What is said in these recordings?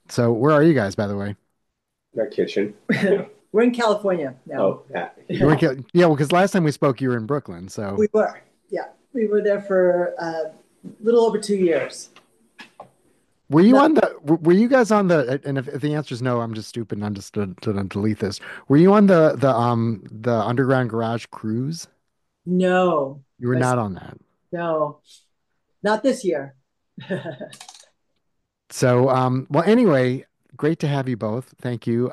So where are you guys, by the way? Our kitchen. We're in California now. Oh, yeah. You're in, yeah, well, because last time we spoke, you were in Brooklyn. So We were, yeah, we were there for a little over 2 years. were you Not, on the? Were you guys on the? And if the answer is no, I'm just stupid and I'm just to delete this. Were you on the Underground Garage cruise? no, You were my, not on that. no, not this year. So well, anyway, great to have you both. Thank you.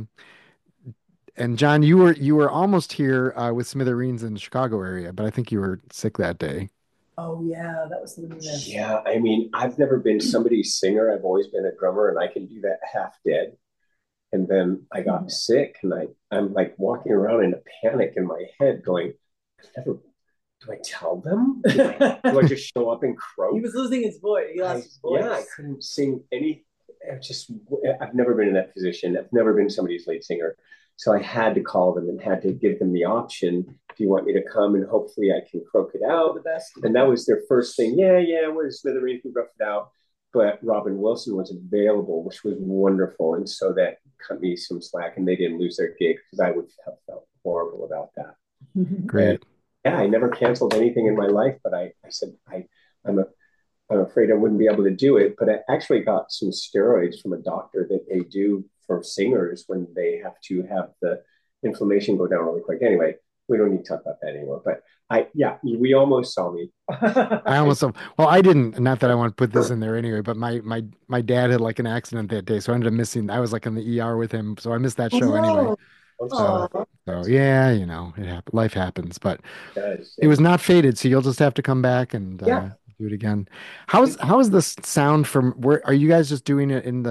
And John, you were almost here with Smithereens in the Chicago area, but I think you were sick that day. Oh yeah, that was the one we missed. Yeah, I mean, I've never been somebody's singer. I've always been a drummer, and I can do that half dead. And then I got sick, and I'm like walking around in a panic in my head, going, never, do I tell them? Do I just show up and He croak? was losing his voice. He lost his Yeah, I voice. couldn't sing any. I've never been in that position. I've never been somebody's lead singer. So I had to call them and had to give them the option. Do you want me to come and hopefully I can croak it For out? the best. And that was their first thing. Yeah, yeah, we're Smithereens, we roughed it out. But Robin Wilson was available, which was wonderful. And so that cut me some slack and they didn't lose their gig because I would have felt horrible about that. And Great. yeah, I never canceled anything in my life, but I said, I'm a I'm afraid I wouldn't be able to do it. But I actually got some steroids from a doctor that they do for singers when they have to have the inflammation go down really quick. Anyway, we don't need to talk about that anymore. But yeah, we almost saw me. I almost well, I didn't. Not that I want to put this in there anyway, but my dad had like an accident that day, so I ended up missing. I was like in the ER with him, so I missed that Oh show anyway. no. I'm So sorry. Oh, so yeah, it happens. Life happens, but It does. it was And not fated, so you'll just have to come back and yeah, do it again. How is this sound from where are you guys just doing it in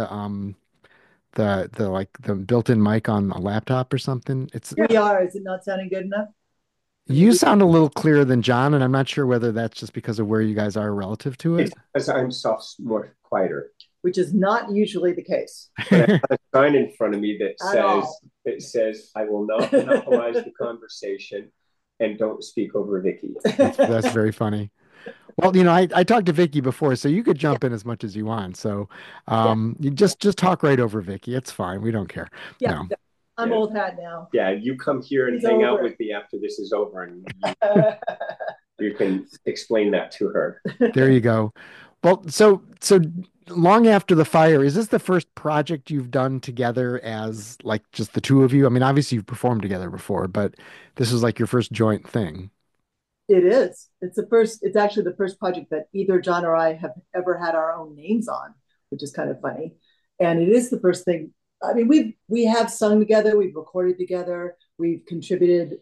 the like the built-in mic on a laptop or something? It's we yeah, are. Is it not sounding good enough? Or you maybe sound a little clearer than John, and I'm not sure whether that's just because of where you guys are relative to it's it. because I'm soft, more quieter. which is not usually the case But I have a sign in front of me at all. that says I will not monopolize the conversation and don't speak over Vicky. That's very funny. Well, I talked to Vicky before, so you could Yeah, jump in as much as you want. So, yeah, you just talk right over Vicky. It's fine. We don't care. yeah. No, I'm Yeah, old hat now. yeah, you come here and He's hang out over with me after this is over, and it. you can explain that to her. there you go. Well, so long after the fire, is this the first project you've done together as like just the two of you? I mean, obviously you've performed together before, but this is like your first joint thing. It is. It's the first. It's actually the first project that either John or I have ever had our own names on, which is kind of funny. And it is the first thing. I mean, we have sung together, we've recorded together, we've contributed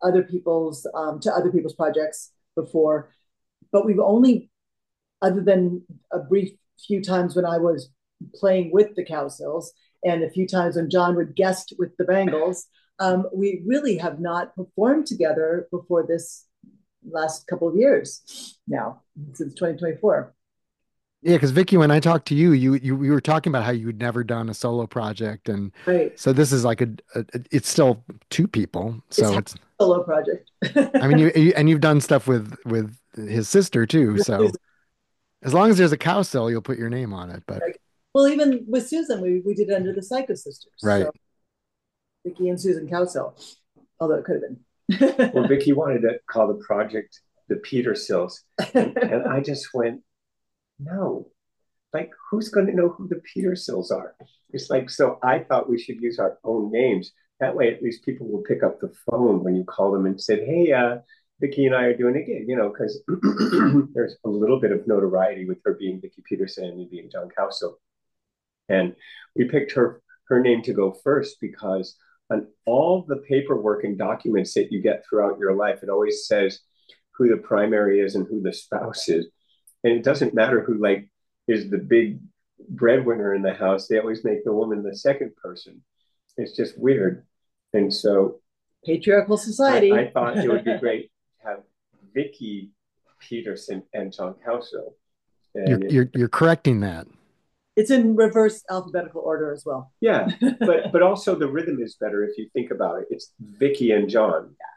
to other people's projects before, but we've only, other than a brief few times when I was playing with the Cowsills and a few times when John would guest with the Bangles, we really have not performed together before this last couple of years now, since 2024. Yeah, because Vicky, when I talked to you, you were talking about how you'd never done a solo project, and Right. so this is like it's still two people. It's So a it's solo project. I mean and you've done stuff with his sister too. So as long as there's a cow cell, you'll put your name on it. But Well, even with Susan, we did it under the Psycho Sisters. right, So Vicky and Susan Cowsill, although it could Well, have Vicky wanted to call the project the Peter Sills, been. and I just went, no, like who's going to know who the Peter Sills are? It's like so. I thought we should use our own names. That way, at least people will pick up the phone when you call them and said, "Hey, Vicky and I are doing a gig," because there's a little bit of notoriety with her being Vicky Peterson and me being John Cowsill. And we picked her name to go first because on all the paperwork and documents that you get throughout your life, it always says who the primary is and who the spouse is. And it doesn't matter who like is the big breadwinner in the house. They always make the woman the second person. It's just weird. And so Patriarchal I society. thought it would be great to have Vicky Peterson and John Cowsill. you're And you're you're correcting that. It's in reverse alphabetical order as well. yeah, but also the rhythm is better if you think about it. It's Vicky and John.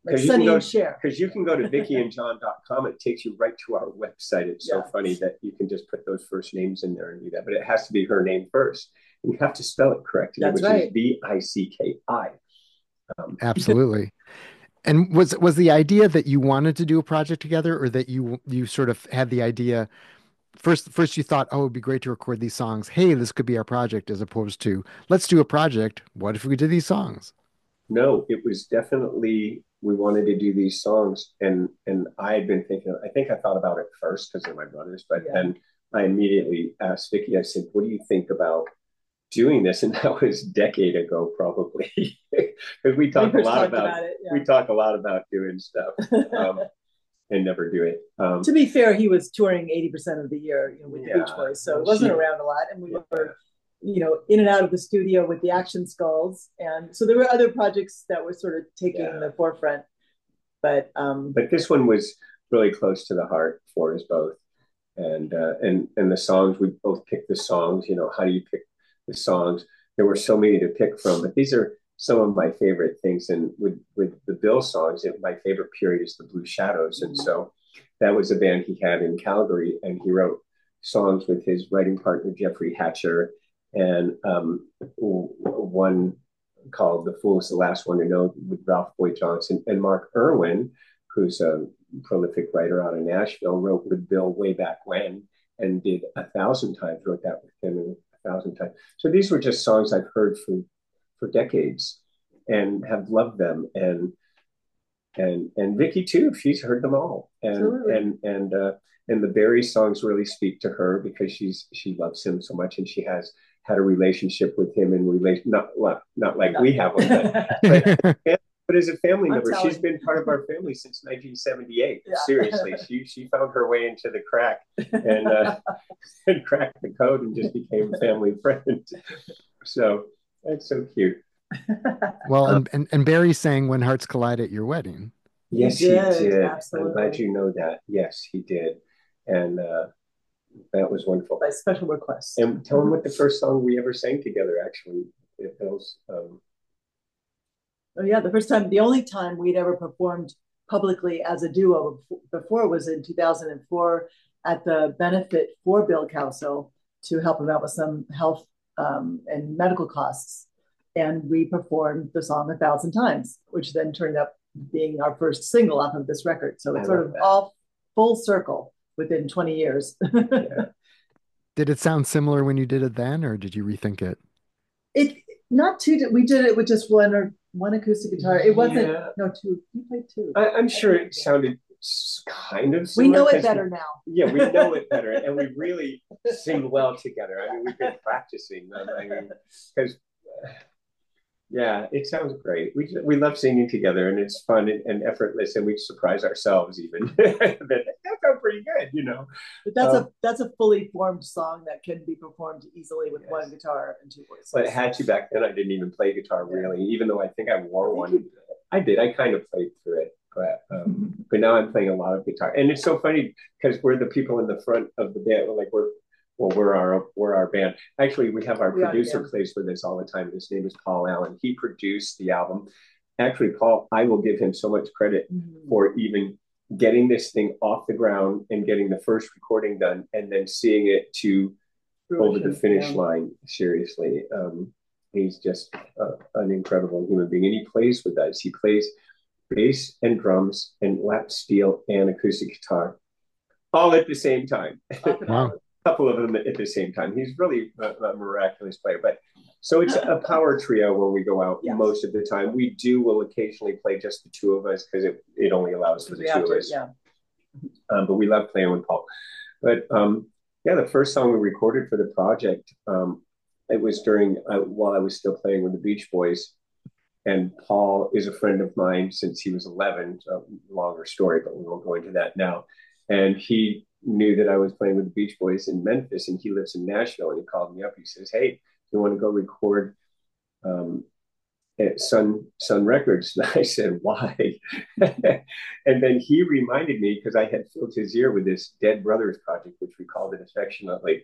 like Because you can Sonny go and Cher. because you can go to vickyandjohn.com. It takes you right to our website. It's so Yeah, funny that you can just put those first names in there and do that. But it has to be her name first. And you have to spell it correctly, that's which is right. Vicki. Absolutely. And was the idea that you wanted to do a project together, or that you sort of had the idea first you thought, oh, it'd be great to record these songs. Hey, this could be our project, as opposed to let's do a project. What if we did these songs? No, it was definitely we wanted to do these songs, and I had been thinking. I think I thought about it first because they're my brothers, but Yeah. then I immediately asked Vicky. I said, "What do you think about doing this?" And that was a decade ago, probably, because we We talk a first lot talked about about it. we talk a lot about doing stuff and never do it. To be fair, he was touring 80% of the year, with the Beach Yeah, Boys, so well, it wasn't around a lot, and we were, in and out of the studio with the Action Skulls, and so there were other projects that were sort of taking the forefront. But this one was really close to the heart for us both, and the songs we both picked the songs. How do you pick the songs? There were so many to pick from, but these are some of my favorite things. And with the Bill songs, my favorite period is the Blue Shadows, and so that was a band he had in Calgary, and he wrote songs with his writing partner Jeffrey Hatcher, and one called "The Fool Is the Last One to Know" with Ralph Boyd Johnson, and Mark Irwin, who's a prolific writer out of Nashville, wrote with Bill way back when and did 1,000 times, wrote that with him 1,000 times. So these were just songs I've heard for decades and have loved them. And Vicky too, she's heard them all. And the Barry songs really speak to her because she loves him so much, and she has had a relationship with him in relation not like we have one, but as a family member, she's been part of our family since 1978. Yeah. Seriously, she found her way into the crack and cracked the code and just became a family friend. So that's so cute. Well, and Barry sang "When Hearts Collide" at your wedding. Yes, he did. Absolutely. I'm glad you know that. Yes, he did, and that was wonderful. By special request. And tell him what the first song we ever sang together. Actually, it was. Oh yeah, the only time we'd ever performed publicly as a duo before was in 2004 at the benefit for Bill Cowsill to help him out with some health and medical costs. And we performed the song 1,000 times, which then turned up being our first single off of this record. So it's sort of all full circle within 20 years. Yeah. Did it sound similar when you did it then, or did you rethink it? It not too. We did it with just one acoustic guitar. It wasn't two. You played two. I'm sure it sounded kind of similar. We know it better now. Yeah, we know it better, and we really sing well together. I mean, we've been practicing. Because yeah, it sounds great. We love singing together, and it's fun and effortless, and we surprise ourselves even. That sounds pretty good, But that's a fully formed song that can be performed easily with one guitar and two voices. But it had to back then. I didn't even play guitar really, even though I think I wore one. I did. I kind of played through it, but now I'm playing a lot of guitar, and it's so funny because we're the people in the front of the band. We're our band. Actually, we have our producer plays with us all the time. His name is Paul Allen. He produced the album. Actually, Paul, I will give him so much credit for even getting this thing off the ground and getting the first recording done, and then seeing it to over the finish line. Seriously, he's just an incredible human being, and he plays with us. He plays bass and drums and lap steel and acoustic guitar all at the same time. Wow. Couple of them at the same time. He's really a miraculous player. But so it's a power trio when we go out most of the time. We will occasionally play just the two of us because it only allows for the two of us. Yeah. But we love playing with Paul. But the first song we recorded for the project, it was during while I was still playing with the Beach Boys. And Paul is a friend of mine since he was 11. A longer story, but we won't go into that now. And he knew that I was playing with the Beach Boys in Memphis, and he lives in Nashville. And he called me up. He says, "Hey, do you want to go record at Sun Records?" And I said, "Why?" And then he reminded me because I had filled his ear with this Dead Brothers project, which we called it affectionately.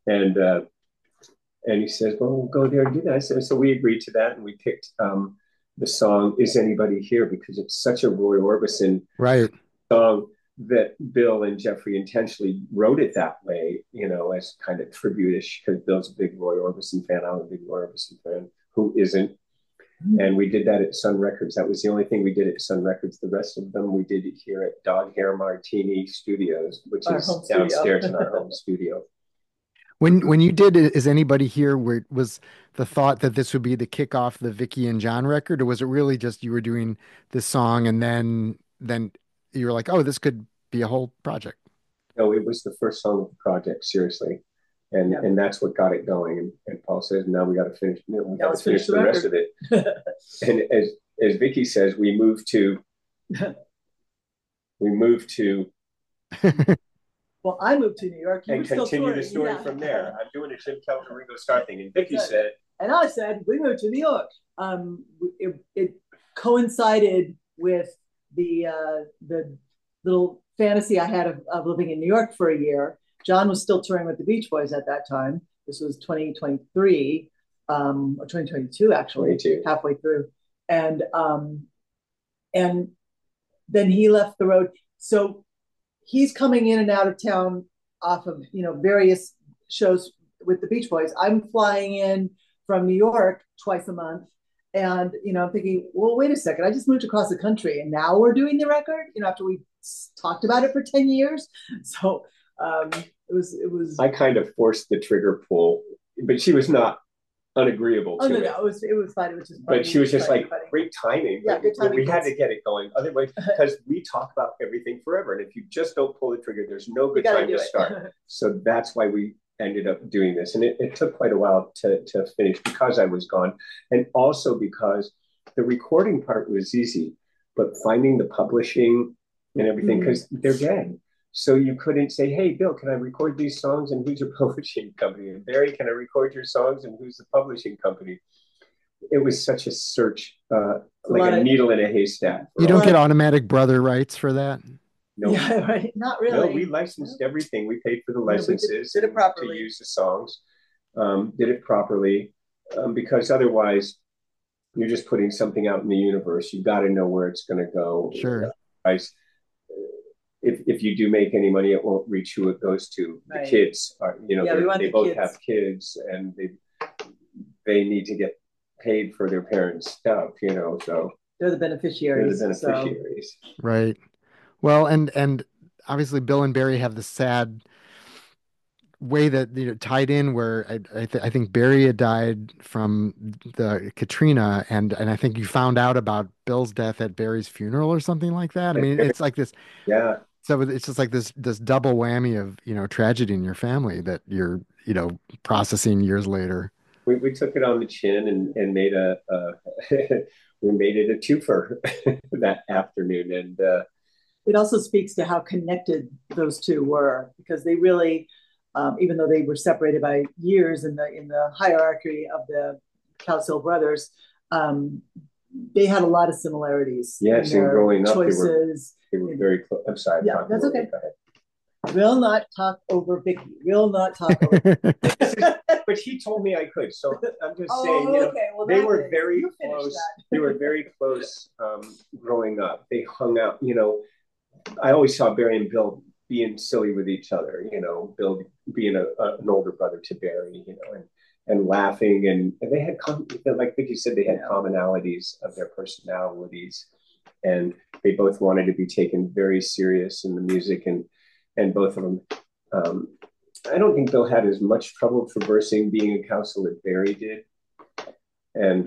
And he says, "Well, we'll go there and do that." So we agreed to that, and we picked the song "Is Anybody Here?" because it's such a Roy Orbison Right. song that Bill and Jeffrey intentionally wrote it that way, as kind of tribute-ish, because Bill's a big Roy Orbison fan. I'm a big Roy Orbison fan. Who isn't? And we did that at Sun Records. That was the only thing we did at Sun Records. The rest of them we did it here at Dog Hair Martini Studios, which Our is home studio. downstairs in our home studio. When you did Is Anybody Here, where was the thought that this would be the kickoff the Vicky and John record, or was it really just you were doing this song and then you were like, oh, this could be a whole project? No, it was the first song of the project, seriously. And Yeah. and that's what got it going. And Paul says, now we got to finish. We Now got to let's finish finish the the rest of record. it. And as Vicky says, we moved to Well, I moved to New York. You were and still continue the touring. story Yeah. from there. I'm doing a Jim Keltner Ringo Starr thing, and Vicky Good. said, And I said, we moved to New York. It coincided with the little fantasy I had of living in New York for a year. John was still touring with the Beach Boys at that time. This was 2023, or 2022, actually, 22. halfway through. And then he left the road. So he's coming in and out of town off of, various shows with the Beach Boys. I'm flying in from New York twice a month. And, I'm thinking, well, wait a second. I just moved across the country and now we're doing the record, after we talked about it for 10 years. So it was. I kind of forced the trigger pull, but she was not unagreeable Oh, to no, it. no, it was fine. It was just But she was just like, funny. great timing. Yeah, good timing, we had yes. to get it going. Otherwise, because we talk about everything forever. And if you just don't pull the trigger, there's no You good gotta time do to it. start. So that's why we ended up doing this. And it took quite a while to finish because I was gone. And also because the recording part was easy, but finding the publishing and everything, because they're dead. So you couldn't say, hey, Bill, can I record these songs? And who's your publishing company? And Barry, can I record your songs? And who's the publishing company? It was such a search, like a needle in a haystack. You don't get automatic brother rights for that? No, Yeah, right. Not no, really. we licensed everything. We paid for the Yeah, we licenses did it to properly. use the songs, did it properly, because otherwise you're just putting something out in the universe. You got to know where it's going to go. Sure. Otherwise, if you do make any money, it won't reach who it goes to. The Right. kids are, Yeah, we want they the both kids. have kids, and they need to get paid for their parents' stuff, so They're the they're beneficiaries. the beneficiaries. Right. Well, and obviously Bill and Barry have the sad way that tied in where I think Barry had died from the Katrina, and I think you found out about Bill's death at Barry's funeral or something like that. I mean, it's like this. Yeah. So it's just like this double whammy of tragedy in your family that you're processing years later. We took it on the chin and made we made it a twofer that afternoon. And It also speaks to how connected those two were, because they really, even though they were separated by years in the hierarchy of the Cowsill brothers, they had a lot of similarities. Yes, in and their choices. Choices. They were very close. I'm sorry. Yeah, that's okay. Will not talk over Vicky. Will not talk over. But he told me I could, so I'm just Oh, saying. okay. Well, they that were is. very You finished close. that. They were very close growing up. They hung out. I always saw Barry and Bill being silly with each other. Bill being an older brother to Barry. And laughing, and they had, like Vicky said, they had commonalities of their personalities, and they both wanted to be taken very serious in the music, and both of them. I don't think Bill had as much trouble traversing being a Cowsill as Barry did, and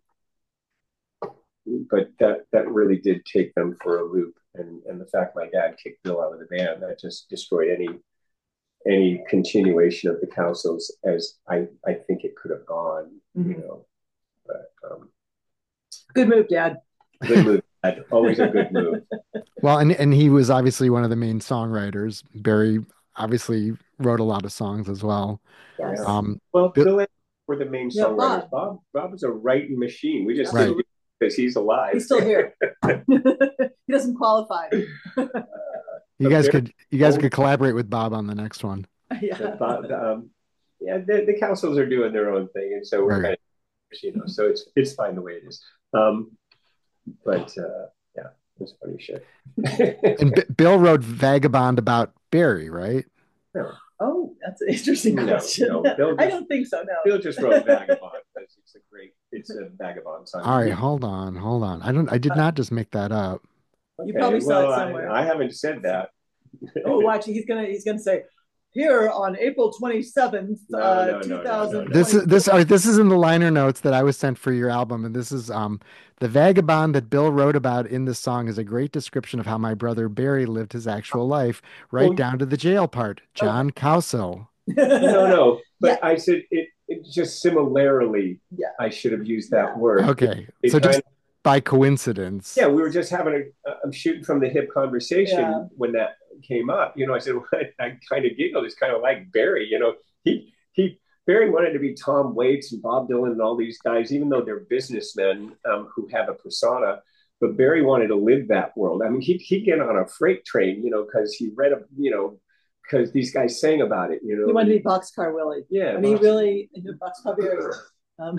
but that really did take them for a loop, and the fact my dad kicked Bill out of the band, that just destroyed any continuation of the Cowsills as I think it could have gone, But good move, Dad. Good move, Dad. Always a good move. Well, and he was obviously one of the main songwriters. Barry obviously wrote a lot of songs as well. Yes. Well, Bill and were the main Yeah, songwriters. Bob was a writing machine. We just Right. didn't because he's alive. He's still here. He doesn't qualify. You guys could collaborate with Bob on the next one. Yeah. Bob, the Cowsills are doing their own thing, and so we're Right. kind of So it's fine the way it is. Um, but yeah, it's funny shit. And Bill wrote Vagabond about Barry, right? No, Oh, that's an interesting no, question. no. I don't think so. Bill just wrote Vagabond because it's a vagabond song. All right, hold on. I did not just make that up. You Okay, probably saw well, it somewhere. I haven't said that. Oh, watch! He's gonna say here on April 27th, No, no, no, no. This is in the liner notes that I was sent for your album, and this is the vagabond that Bill wrote about in this song is a great description of how my brother Barry lived his actual life, right Well, down to the jail part. John Cowsill. no. Yeah, But I said it just similarly. yeah, I should have used that yeah. word. Okay, It so kind just by coincidence. yeah, we were just having I'm shooting from the hip conversation Yeah. when that came up. I said, well, I kind of giggled. It's kind of like Barry. He Barry wanted to be Tom Waits and Bob Dylan and all these guys, even though they're businessmen who have a persona. But Barry wanted to live that world. I mean, he'd get on a freight train, because he read because these guys sang about it. He wanted to be Boxcar Willie. Yeah, I mean, he really Boxcar Willie. Um,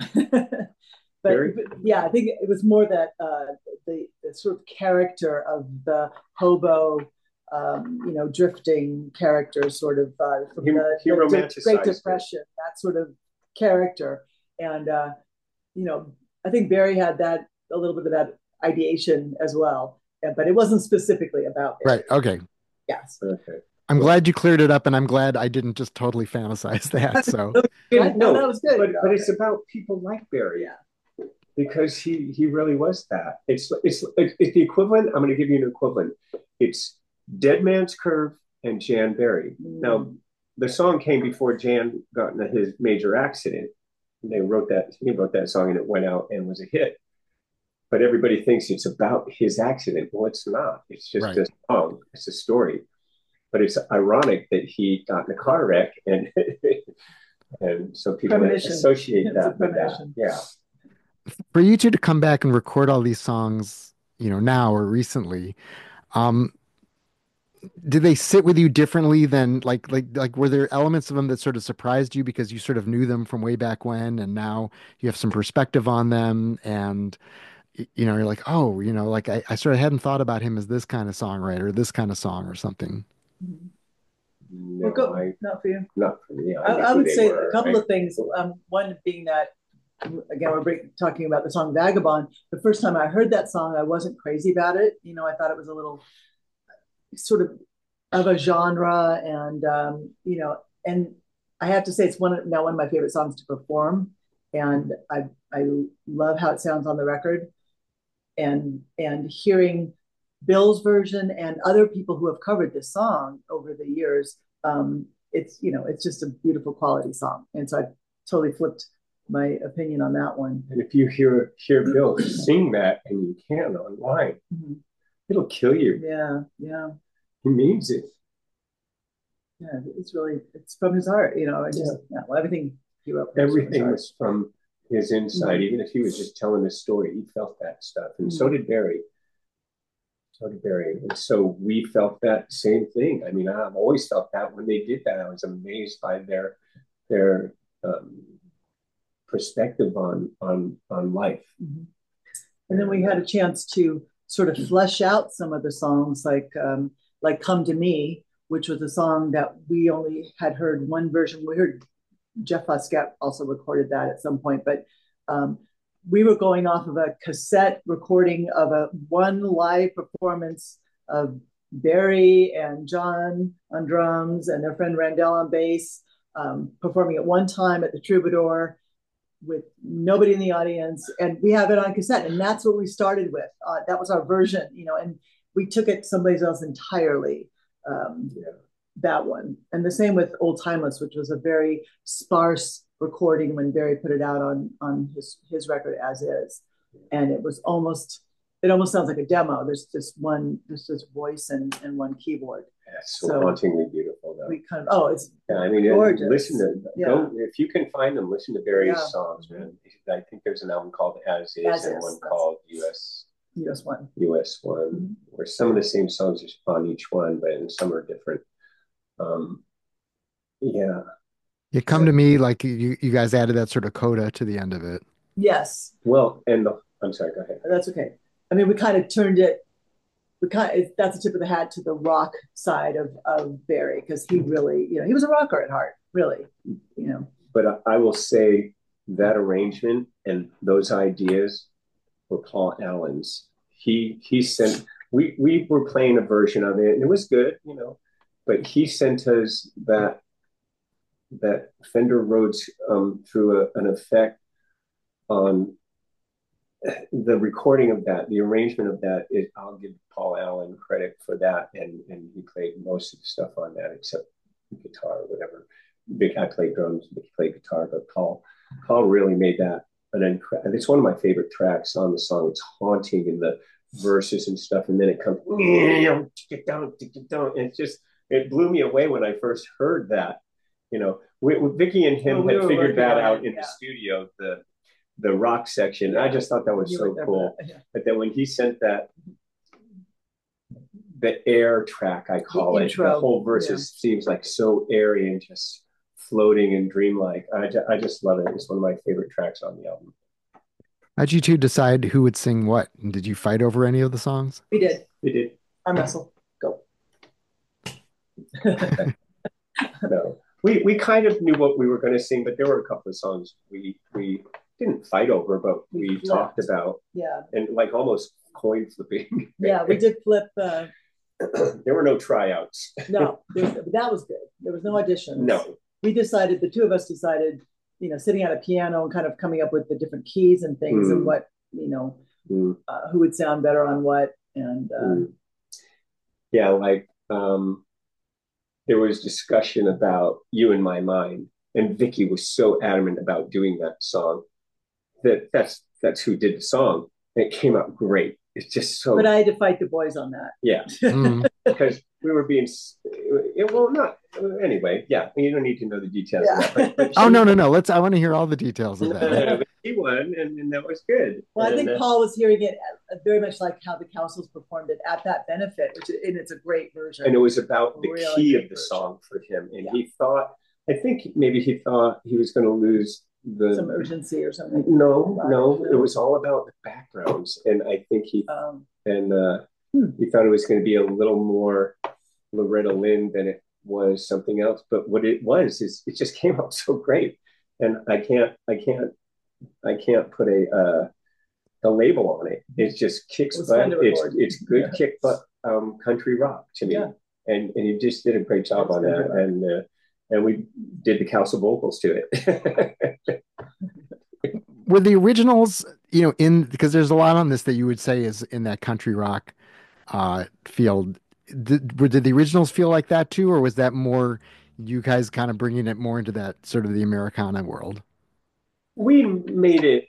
but yeah, I think it was more that the sort of character of the hobo, drifting character, sort of from the Great Depression, that sort of character, and I think Barry had that a little bit of that ideation as well, but it wasn't specifically about Barry. Right. Okay. Yes. Okay. I'm glad you cleared it up, and I'm glad I didn't just totally fantasize that. So no, that was good. But it's about people like Barry. Yeah. Because he really was that. It's the equivalent. I'm going to give you an equivalent. It's Dead Man's Curve and Jan Barry. Now, the song came before Jan got in his major accident. He wrote that song and it went out and was a hit. But everybody thinks it's about his accident. Well, it's not. It's just a song. It's a story. But it's ironic that he got in a car wreck and and so people associate that with that. Yeah. For you two to come back and record all these songs, now or recently, um, did they sit with you differently than like were there elements of them that sort of surprised you because you sort of knew them from way back when and now you have some perspective on them and you're like, oh, like I sort of hadn't thought about him as this kind of songwriter, this kind of song or something. No, not for you. Not for me. I would say a couple of things. One being that, again, we're talking about the song Vagabond. The first time I heard that song, I wasn't crazy about it. I thought it was a little sort of a genre, and and I have to say it's one of my favorite songs to perform, and I love how it sounds on the record, and hearing Bill's version and other people who have covered this song over the years. It's just a beautiful quality song, and so I totally flipped my opinion on that one. And if you hear Bill sing that and you can online, it'll kill you. Yeah. He means it. Yeah, it's from his heart, everything he wrote. Everything was from his inside. Even if he was just telling his story, he felt that stuff. And so did Barry. And so we felt that same thing. I mean, I've always felt that when they did that. I was amazed by their perspective on life. And then we had a chance to sort of flesh out some of the songs, like "Come to Me," which was a song that we only had heard one version. We heard Jeff Foskett also recorded that at some point, but we were going off of a cassette recording of one live performance of Barry and John on drums and their friend Randell on bass, performing at one time at the Troubadour with nobody in the audience. And we have it on cassette. And that's what we started with. That was our version, and we took it someplace else entirely. That one. And the same with Old Timeless, which was a very sparse recording when Barry put it out on his record as is. And it almost sounds like a demo. There's just voice and one keyboard. Yeah, so hauntingly beautiful though. We kind of it's gorgeous. Listen to go if you can find them, listen to Barry's songs, man. I think there's an album called As Is and one called US One. Where some of the same songs are on each one, but some are different. You Come to Me, like you guys added that sort of coda to the end of it. Yes, Well, and I'm sorry, go ahead. that's okay. I mean, we kind of turned it. We kind of, that's a tip of the hat to the rock side of Barry because he really, he was a rocker at heart, really. You know, But I will say that arrangement and those ideas were Paul Allen's. He sent we were playing a version of it and it was good, but he sent us that Fender Rhodes through an effect on the recording of that, the arrangement of that. I'll give Paul Allen credit for that, and he played most of the stuff on that except guitar or whatever. I played drums, Vicky played guitar, but Paul really made that an incredible. It's one of my favorite tracks on the song. It's haunting in the verses and stuff, and then it comes take it down, take it down. And it blew me away when I first heard that. Vicky and him we had were figured working that on out it. in the Yeah, studio, the rock section. I just thought that was you so were there for cool. that. Yeah. But then when he sent the air track, I call it, the whole verses seems like so airy and just floating and dreamlike. I just love it. It's one of my favorite tracks on the album. How'd you two decide who would sing what? And did you fight over any of the songs? We did. We did. Arm wrestle. Go. No, we kind of knew what we were going to sing, but there were a couple of songs we didn't fight over, but we talked about. Yeah. And like almost coin flipping. Yeah, we did flip. There were no tryouts. No, that was good. There was no auditions. No. We decided, the two of us decided, sitting at a piano and kind of coming up with the different keys and things and what, who would sound better on what. And yeah, like there was discussion about You in My Mind, and Vicky was so adamant about doing that song that's who did the song. And it came out great. It's just so. But I had to fight the boys on that. Yeah, because we were being. Well, not anyway. Yeah, you don't need to know the details of that. But oh no. I want to hear all the details of that. He won, and that was good. Well, I think Paul was hearing it very much like how the Cowsills performed it at that benefit, and it's a great version. And it was about the key of the song for him, and he thought. I think maybe he thought he was going to lose some urgency or something. No, it was all about the backgrounds, and I think he thought it was going to be a little more Loretta Lynn than it was something else. But what it was is it just came out so great, and I can't put a label on it. It's just kicks butt. It's good kick butt country rock to me, and he just did a great job on that, and we did the Cowsill vocals to it. Were the originals, because there's a lot on this that you would say is in that country rock field. Did the originals feel like that too, or was that more you guys kind of bringing it more into that sort of the Americana world? We made it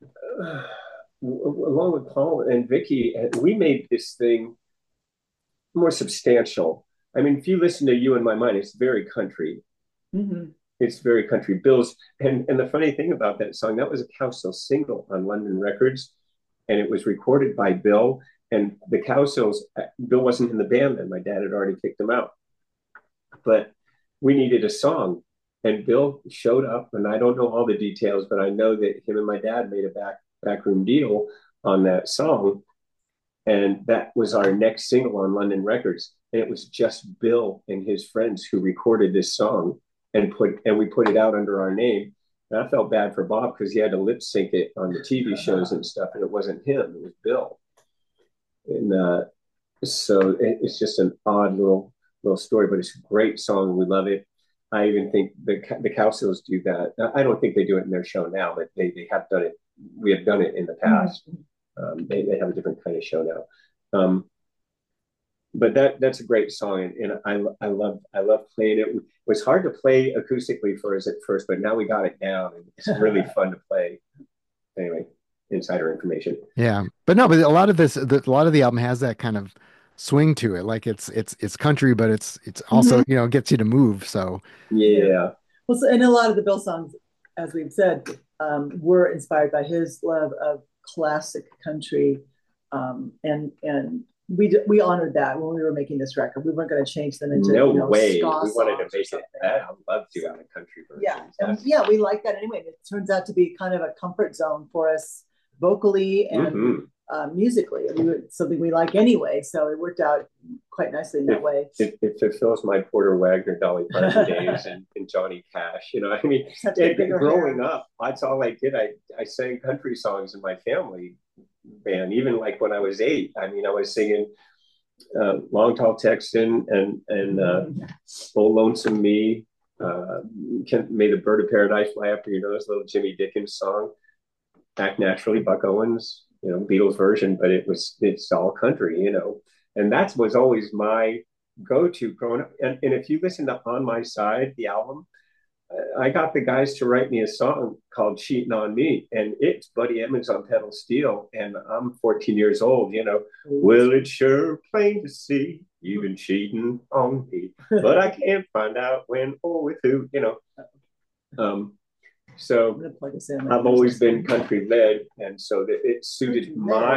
along with Paul and Vicky. We made this thing more substantial. I mean, if you listen to You in My Mind, it's very country. Mm-hmm. It's very country. Bill's and the funny thing about that song, that was a Cowsill single on London Records, and it was recorded by Bill and the Cowsills. Bill wasn't in the band then; my dad had already kicked him out. But we needed a song, and Bill showed up, and I don't know all the details, but I know that him and my dad made a backroom deal on that song, and that was our next single on London Records. And it was just Bill and his friends who recorded this song and we put it out under our name. And I felt bad for Bob because he had to lip sync it on the TV shows and stuff, and it wasn't him; it was Bill. And so it's just an odd little story, but it's a great song. We love it. I even think the Cowsills do that. I don't think they do it in their show now, but they have done it. We have done it in the past. They have a different kind of show now. But that's a great song, and I love playing it. It was hard to play acoustically for us at first, but now we got it down, and it's really fun to play. Anyway, insider information. Yeah, but a lot of a lot of the album has that kind of swing to it. Like it's country, but it's also gets you to move. So yeah. Well, and a lot of the Bill songs, as we've said, were inspired by his love of classic country, and we honored that when we were making this record. We weren't going to change them into No way. ska We wanted to songs or make it something. that. I love doing So the country yeah, versions. and That's yeah, we like that anyway. It turns out to be kind of a comfort zone for us vocally and mm-hmm. musically. Something we like anyway, so it worked out quite nicely in that way. It fulfills my Porter Wagner, Dolly Parton days, and Johnny Cash. You know, I mean, growing hair. up, that's all I did. I sang country songs in my family band, even like when I was 8. I mean, I was singing Long Tall Texan and Oh Lonesome Me. May the Bird of Paradise fly up for your nose, little Jimmy Dickens song. Act Naturally, Buck Owens, you know, Beatles version, but it's all country, you know, and that was always my go-to growing up. And if you listen to On My Side, the album, I got the guys to write me a song called Cheating on Me, and it's Buddy Emmons on pedal steel, and I'm 14 years old, you know. Well, it's sure plain to see you've been cheating on me, but I can't find out when or with who, you know. So I've always been country led, and so that it suited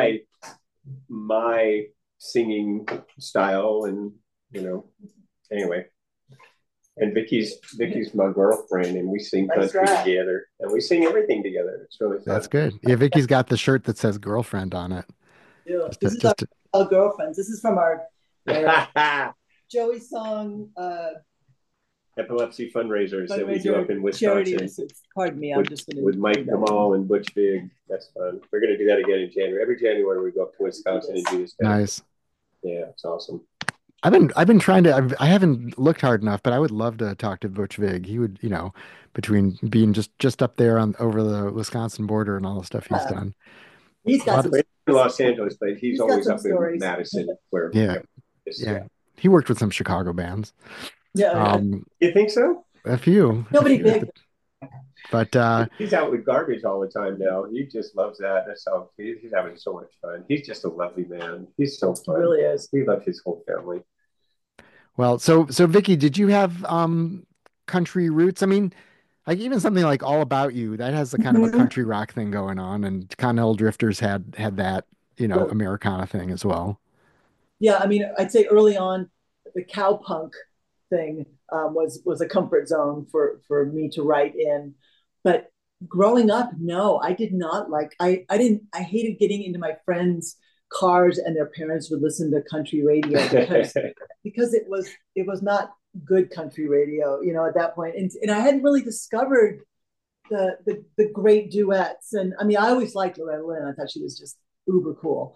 my singing style, and you know, anyway. And Vicky's my girlfriend, and we sing country together, and we sing everything together. It's really fun. That's good. Yeah, Vicky's got the shirt that says "girlfriend" on it. Yeah, this is our girlfriends. This is from our Joey song. Epilepsy fundraisers that we do up in Wisconsin. Pardon me, I'm just going to with Mike Gamal and Butch Vig. That's fun. We're going to do that again in January. Every January we go up to Wisconsin and do this. Nice. Yeah, it's awesome. I've been trying to. I haven't looked hard enough, but I would love to talk to Butch Vig. He would, you know, between being just up there on over the Wisconsin border and all the stuff he's done. He's got some in Los Angeles, but he's always up in Madison, where yeah. He worked with some Chicago bands. Yeah, you think so? A few. Nobody big. But he's out with Garbage all the time now. He just loves that. That's how he's having so much fun. He's just a lovely man. He's so fun. He really is. We love his whole family. Well, so Vicky, did you have country roots? I mean, like even something like All About You, that has a kind of a country rock thing going on, and Continental Drifters had that, you know, Americana thing as well. Yeah, I mean, I'd say early on, the cowpunk thing was a comfort zone for me to write in, but growing up, no, I did not like. I hated getting into my friends' cars and their parents would listen to country radio because it was not good country radio, you know, at that point. And I hadn't really discovered the great duets. And I mean, I always liked Loretta Lynn. I thought she was just uber cool.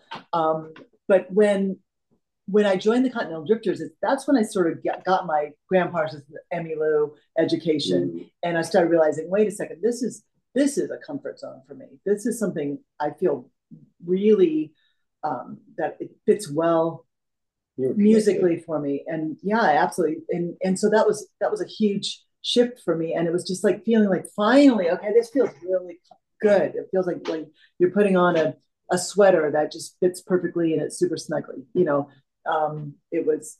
But when I joined the Continental Drifters, that's when I sort of got my Graham Parsons, Emmylou education, and I started realizing, wait a second, this is a comfort zone for me. This is something I feel really that it fits well musically for me, and yeah, absolutely. And so that was a huge shift for me, and it was just like feeling like finally, okay, this feels really good. It feels like you're putting on a sweater that just fits perfectly and it's super snuggly, you know. It was,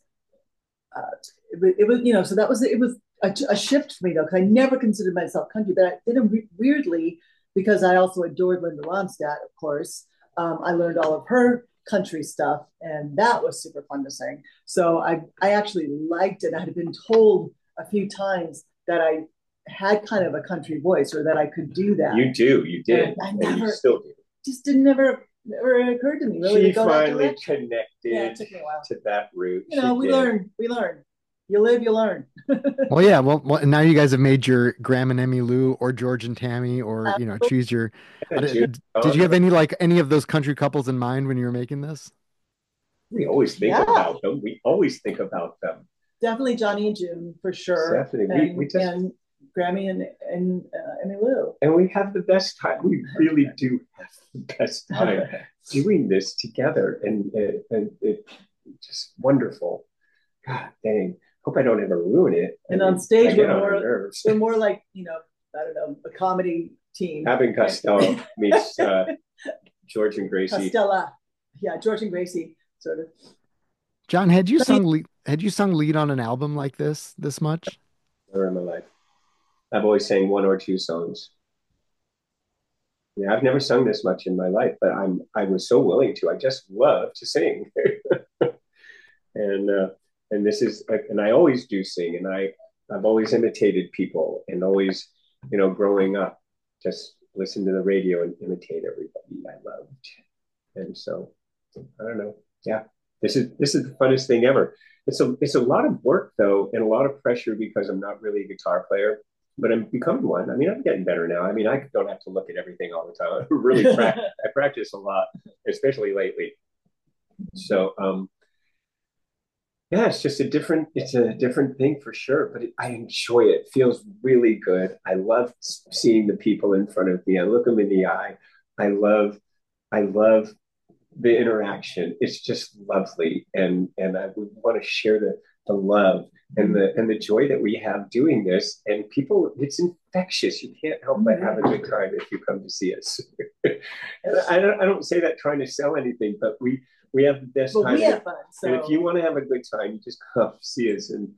you know, so it was a shift for me though, because I never considered myself country, but I did weirdly, because I also adored Linda Ronstadt, of course. I learned all of her country stuff, and that was super fun to sing. So I actually liked it. I had been told a few times that I had kind of a country voice, or that I could do that. You did. And I never, you still do. Just never occurred to me really. She finally connected to that route. You know, we learn. You live, you learn. Well, yeah. Well, now you guys have made your Graham and Emmylou, or George and Tammy, or you know, choose your. Did you have any of those country couples in mind when you were making this? We always think about them. We always think about them. Definitely Johnny and June for sure. Definitely, and Grammy and Emmylou. And we have the best time. We really do have the best time doing this together, and it's just wonderful. God dang. Hope I don't ever ruin it. And on stage, we're more like, you know, I don't know, a comedy team. Abbott and Costello meets George and Gracie. Costello, yeah, George and Gracie, sort of. John, had you sung lead on an album like this much? Never in my life. I've always sang one or two songs. Yeah, I've never sung this much in my life, but I was so willing to. I just love to sing. and and this is and I always do sing, and I've always imitated people, and always, growing up, just listen to the radio and imitate everybody I loved. And so I don't know. Yeah, this is the funnest thing ever. It's a lot of work though, and a lot of pressure because I'm not really a guitar player, but I'm becoming one. I mean, I'm getting better now. I mean, I don't have to look at everything all the time. I really practice. I practice a lot, especially lately. So yeah, it's a different thing for sure, but I enjoy it. It feels really good. I love seeing the people in front of me. I look them in the eye. I love the interaction. It's just lovely, and I would want to share the love and the joy that we have doing this. And people, it's infectious. You can't help but have a good time if you come to see us. And I don't say that trying to sell anything, but we have the best time. We have fun. And if you want to have a good time, you just come see us, and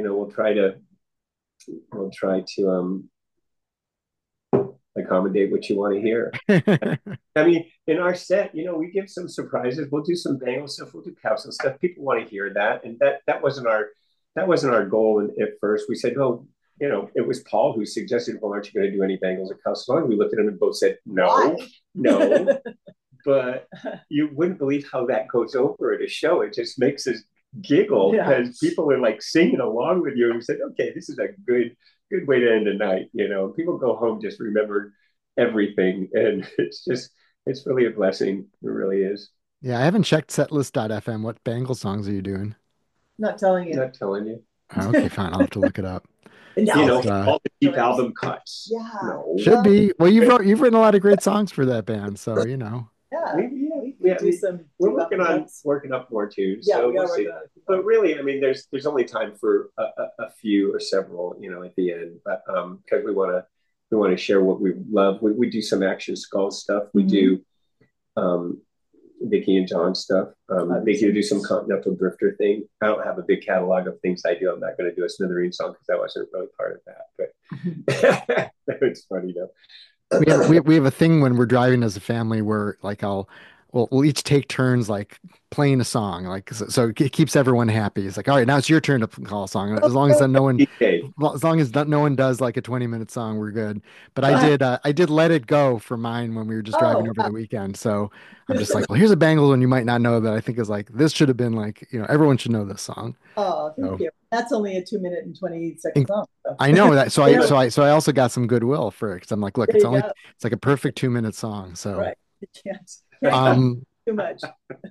we'll try to accommodate what you want to hear. I mean, in our set, we give some surprises. We'll do some Bangle stuff. We'll do Cowsill stuff. People want to hear that, and that wasn't our goal. And at first, we said, "Oh, it was Paul who suggested, well, aren't you going to do any Bangles or Cowsill?" And we looked at him and both said, "No, no." But you wouldn't believe how that goes over at a show. It just makes us giggle because people are like singing along with you, and we said, "Okay, this is a good way to end a night." People go home just remember everything, and it's really a blessing. It really is. Yeah, I haven't checked setlist.fm. What Bangle songs are you doing? Not telling you. Not telling you. Oh, okay, fine. I'll have to look it up. No. All the deep album cuts. Yeah. No. Should be. Well, you've written a lot of great songs for that band, so Yeah. We do some. we're working up more too. Yeah, so we are we'll see. working on it. But really, I mean, there's only time for a few or several, at the end. But because we want to share what we love. We do some Action Skull stuff. We do Vicky and John stuff. Vicky will do some Continental Drifter thing. I don't have a big catalog of things I do. I'm not going to do a Smithereen song because I wasn't really part of that. But it's funny though. we have a thing when we're driving as a family where like we'll each take turns like playing a song like so it keeps everyone happy. It's like, all right, now it's your turn to call a song. As long as no one Okay. as long as no one does like a 20-minute song, we're good. But I did Let It Go for mine when we were just driving over the weekend. So I'm just like, well, here's a Bangle one you might not know that I think is like this should have been like, everyone should know this song. Oh, thank you. That's only a 2 minute and 20 second song. So. I know that. So I also got some goodwill for it because I'm like, look, it's like a perfect 2-minute song. So right. Too much.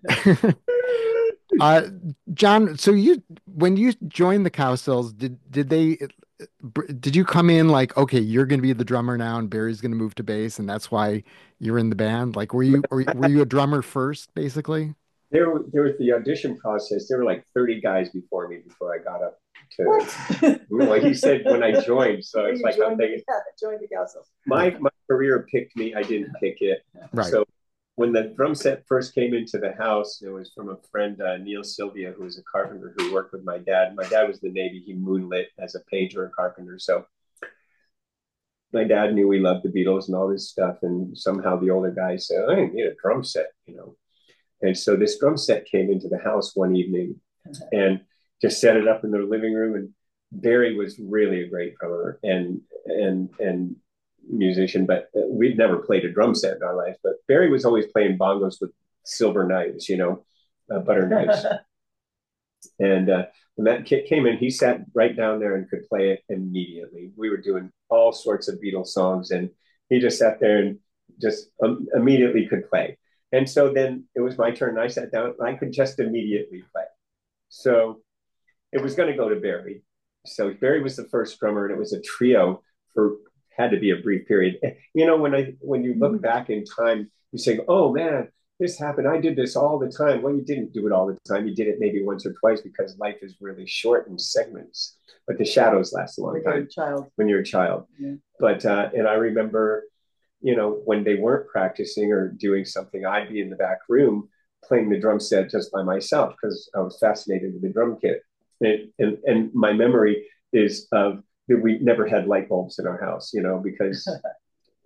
John, so when you joined the Cowsills, did you come in like, okay, you're going to be the drummer now, and Barry's going to move to bass, and that's why you're in the band? Like, were you a drummer first, basically? There was the audition process. There were like 30 guys before me before I got up to. Well, he said when I joined, so it's like I'm thinking. Yeah, joined the Cowsills. My career picked me. I didn't pick it. Right. So when the drum set first came into the house, it was from a friend, Neil Sylvia, who was a carpenter who worked with my dad. My dad was in the Navy. He moonlit as a painter and carpenter. So my dad knew we loved the Beatles and all this stuff. And somehow the older guy said, I need a drum set. And so this drum set came into the house one evening and just set it up in the living room. And Barry was really a great drummer and musician, but we'd never played a drum set in our life. But Barry was always playing bongos with silver knives, butter knives. And when that kit came in, he sat right down there and could play it immediately. We were doing all sorts of Beatles songs, and he just sat there and just immediately could play. And so then it was my turn, and I sat down, and I could just immediately play. So it was going to go to Barry. So Barry was the first drummer, and it was a trio had to be a brief period. When you look back in time, you say, oh man, this happened. I did this all the time. Well, you didn't do it all the time. You did it maybe once or twice because life is really short in segments, but the shadows last a long time. When you're a child. Yeah. But, and I remember, when they weren't practicing or doing something, I'd be in the back room playing the drum set just by myself because I was fascinated with the drum kit. And my memory is of that we never had light bulbs in our house, because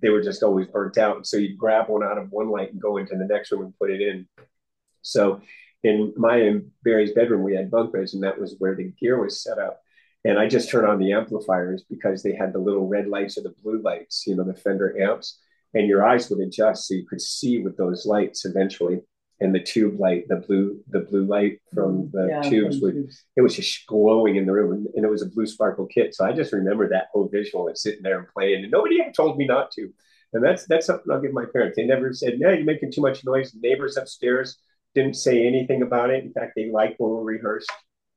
they were just always burnt out. And so you'd grab one out of one light and go into the next room and put it in. So in my and Barry's bedroom, we had bunk beds, and that was where the gear was set up. And I just turned on the amplifiers because they had the little red lights or the blue lights, the Fender amps, and your eyes would adjust so you could see with those lights eventually. And the tube light, the blue light from the tubes would it was just glowing in the room, and it was a blue sparkle kit. So I just remember that whole visual and sitting there and playing, and nobody ever told me not to. And that's something I'll give my parents. They never said, "No, you're making too much noise." The neighbors upstairs didn't say anything about it. In fact, they liked when we rehearsed.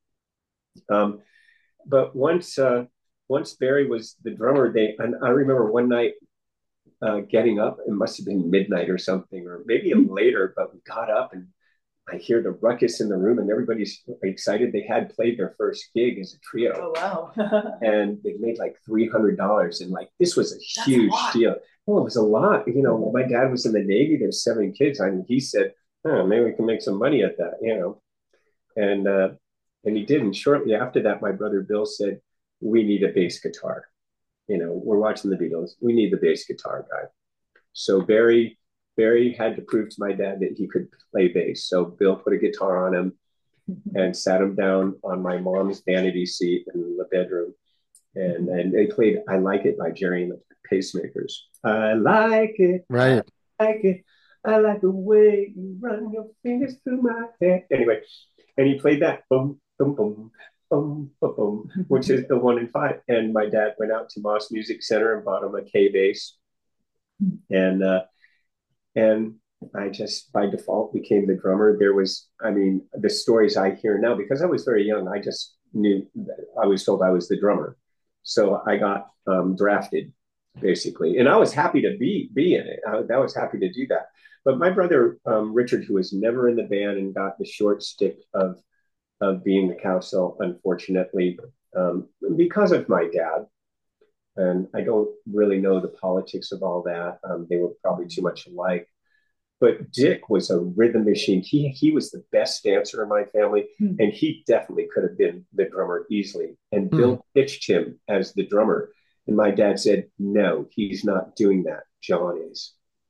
But once Barry was the drummer, and I remember one night getting up. It must have been midnight or something, or maybe even later. But we got up, and I hear the ruckus in the room, and everybody's excited. They had played their first gig as a Oh trio, wow. and they made like $300, and like this was a huge deal. Well, it was a lot. My dad was in the Navy. There's 7 kids. I mean, he said, "Oh, maybe we can make some money at that." And and he did. And shortly after that, my brother Bill said, "We need a bass guitar. We're watching the Beatles. We need the bass guitar guy." So Barry had to prove to my dad that he could play bass. So Bill put a guitar on him and sat him down on my mom's vanity seat in the bedroom. And they played "I Like It" by Jerry and the Pacemakers. I like it. I Right. like it. I like the way you run your fingers through my hair. Anyway, and he played that boom, boom, boom, boom, boom, boom, which is the 1 in 5. And my dad went out to Moss Music Center and bought him a K bass, and and I just by default became the drummer. I mean, the stories I hear now, because I was very young, I just knew I was told I was the drummer, so I got drafted basically, and I was happy to be in it. I was happy to do that. But my brother Richard, who was never in the band and got the short stick of being the Cowsill, unfortunately, because of my dad. And I don't really know the politics of all that. They were probably too much alike. But Dick was a rhythm machine. He was the best dancer in my family, and he definitely could have been the drummer easily. And Hmm. Bill pitched him as the drummer, and my dad said, "No, he's not doing that. John is."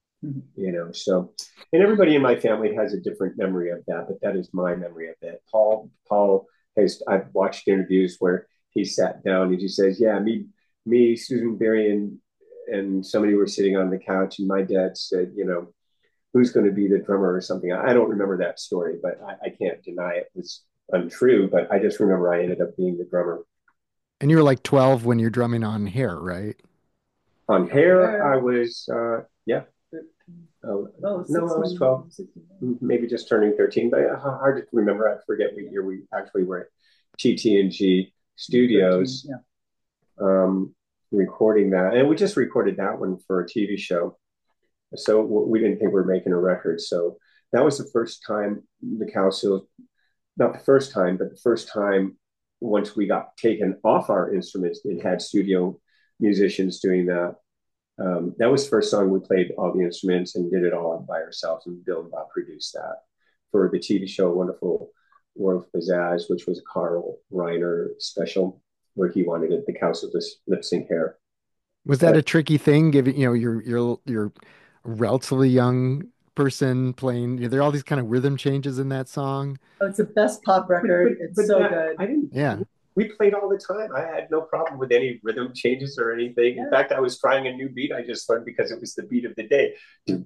So, and everybody in my family has a different memory of that, but that is my memory of that. Paul has, I've watched interviews where he sat down and he says, "Yeah, me, Susan Berry, and somebody were sitting on the couch, and my dad said, who's going to be the drummer or something." I don't remember that story, but I can't deny it was untrue. But I just remember I ended up being the drummer. And you were like 12 when you're drumming on Hair, right? On Hair, I was, yeah, oh, Oh, no, I was 16, 12, 16. maybe just turning 13, but hard to remember. I forget what year we actually were at TT&G 13, Studios yeah. um, recording that. And we just recorded that one for a TV show. So we didn't think we were making a record. So that was the first time the Cowsills, not the first time, but the first time once we got taken off our instruments, it had studio musicians doing that. That was the first song we played all the instruments and did it all by ourselves. And Bill and Bob produced that for the TV show Wonderful World of Pizzazz, which was a Carl Reiner special where he wanted it, the Cowsills to lip sync Hair. Was that But a tricky thing, given, you're a relatively young person playing, there are all these kind of rhythm changes in that song. Oh, it's the best pop record. It's but so that good. I didn't. Yeah. We played all the time. I had no problem with any rhythm changes or anything. In Yeah. fact, I was trying a new beat I just learned because it was the beat of the day.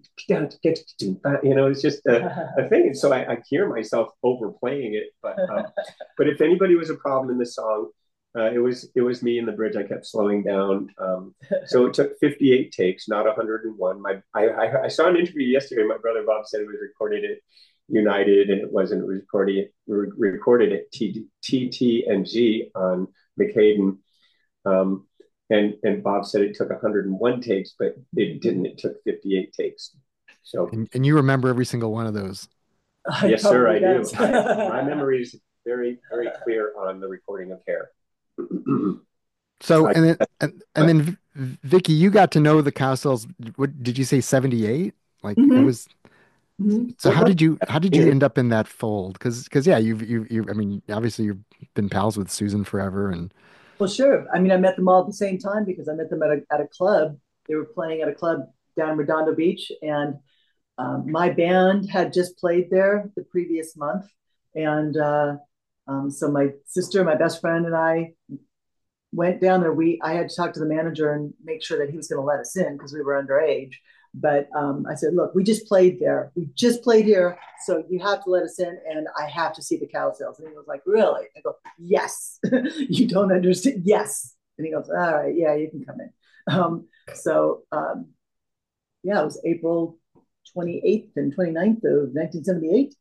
It's just a thing. And so I hear myself overplaying it. But if anybody was a problem in the song, it was me in the bridge. I kept slowing down. So it took 58 takes, not 101. I saw an interview yesterday. My brother Bob said it was recorded at United, and it wasn't. It was recorded at TT&G on McHayden. Um, and Bob said it took 101 takes, but it didn't. It took 58 takes. So And you remember every single one of those. yes, sir, I do. Does. My memory is very, very clear on the recording of Hair. So, I, and then Vicky, you got to know the Cowsills. What did you say, 78? Like it Mhm, was. mhm. So well, how did you end up in that fold? Because yeah, I mean, obviously you've been pals with Susan forever, and Well, sure. I mean, I met them all at the same time because I met them at a club they were playing at a club down in Redondo Beach, and my band had just played there the previous month, and so my sister, my best friend, and I went down there. I had to talk to the manager and make sure that he was going to let us in because we were underage. But I said, look, we just played there. We just played here. So you have to let us in, and I have to see the Cowsills. And he was like, really? I go, yes. You don't understand. Yes. And he goes, all right, yeah, you can come in. Yeah, it was April 28th and 29th of 1978.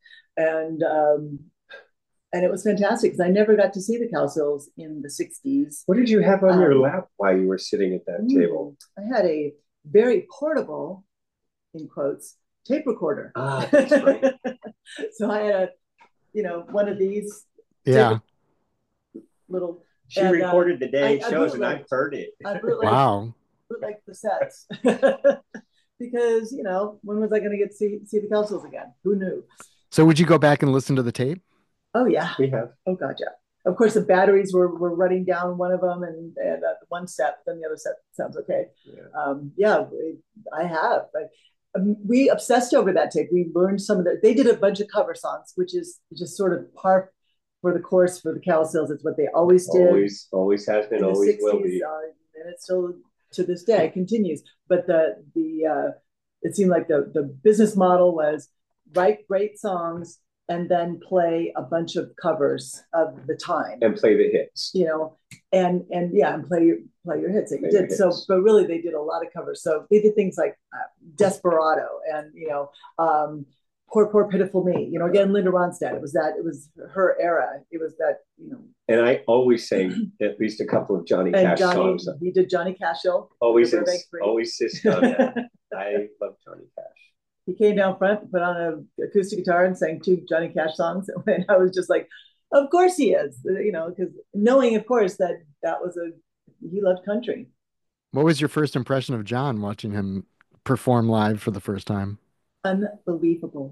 And it was fantastic because I never got to see the Cowsills in the 60s. What did you have on your lap while you were sitting at that table? I had a very portable, in quotes, tape recorder. That's right. So I had one of these. Yeah. Little. She recorded the day shows, and I've heard it. Wow. Like the sets. Because, when was I going to get to see the Cowsills again? Who knew? So would you go back and listen to the tape? Oh, yeah. We have. Oh, God, yeah. Of course, the batteries were running down one of them, and one set, then the other set sounds okay. Yeah, I have. We obsessed over that tape. We learned some of that. They did a bunch of cover songs, which is just sort of par for the course for the Cowsills. It's what they always did. Always has been, always 60s, will be. And it still, to this day, continues. But it seemed like the business model was write great songs and then play a bunch of covers of the time and play the hits, and play your hits that you did. So, but really they did a lot of covers. So they did things like Desperado and, Poor Pitiful Me, again, Linda Ronstadt. It was her era. It was that, And I always sang at least a couple of Johnny Cash songs. He did Johnny Cash Show. Always insist on that. I love Johnny Cash. He came down front, put on an acoustic guitar, and sang 2 Johnny Cash songs. And I was just like, of course he is, because knowing, of course, that he loved country. What was your first impression of John watching him perform live for the first time? Unbelievable.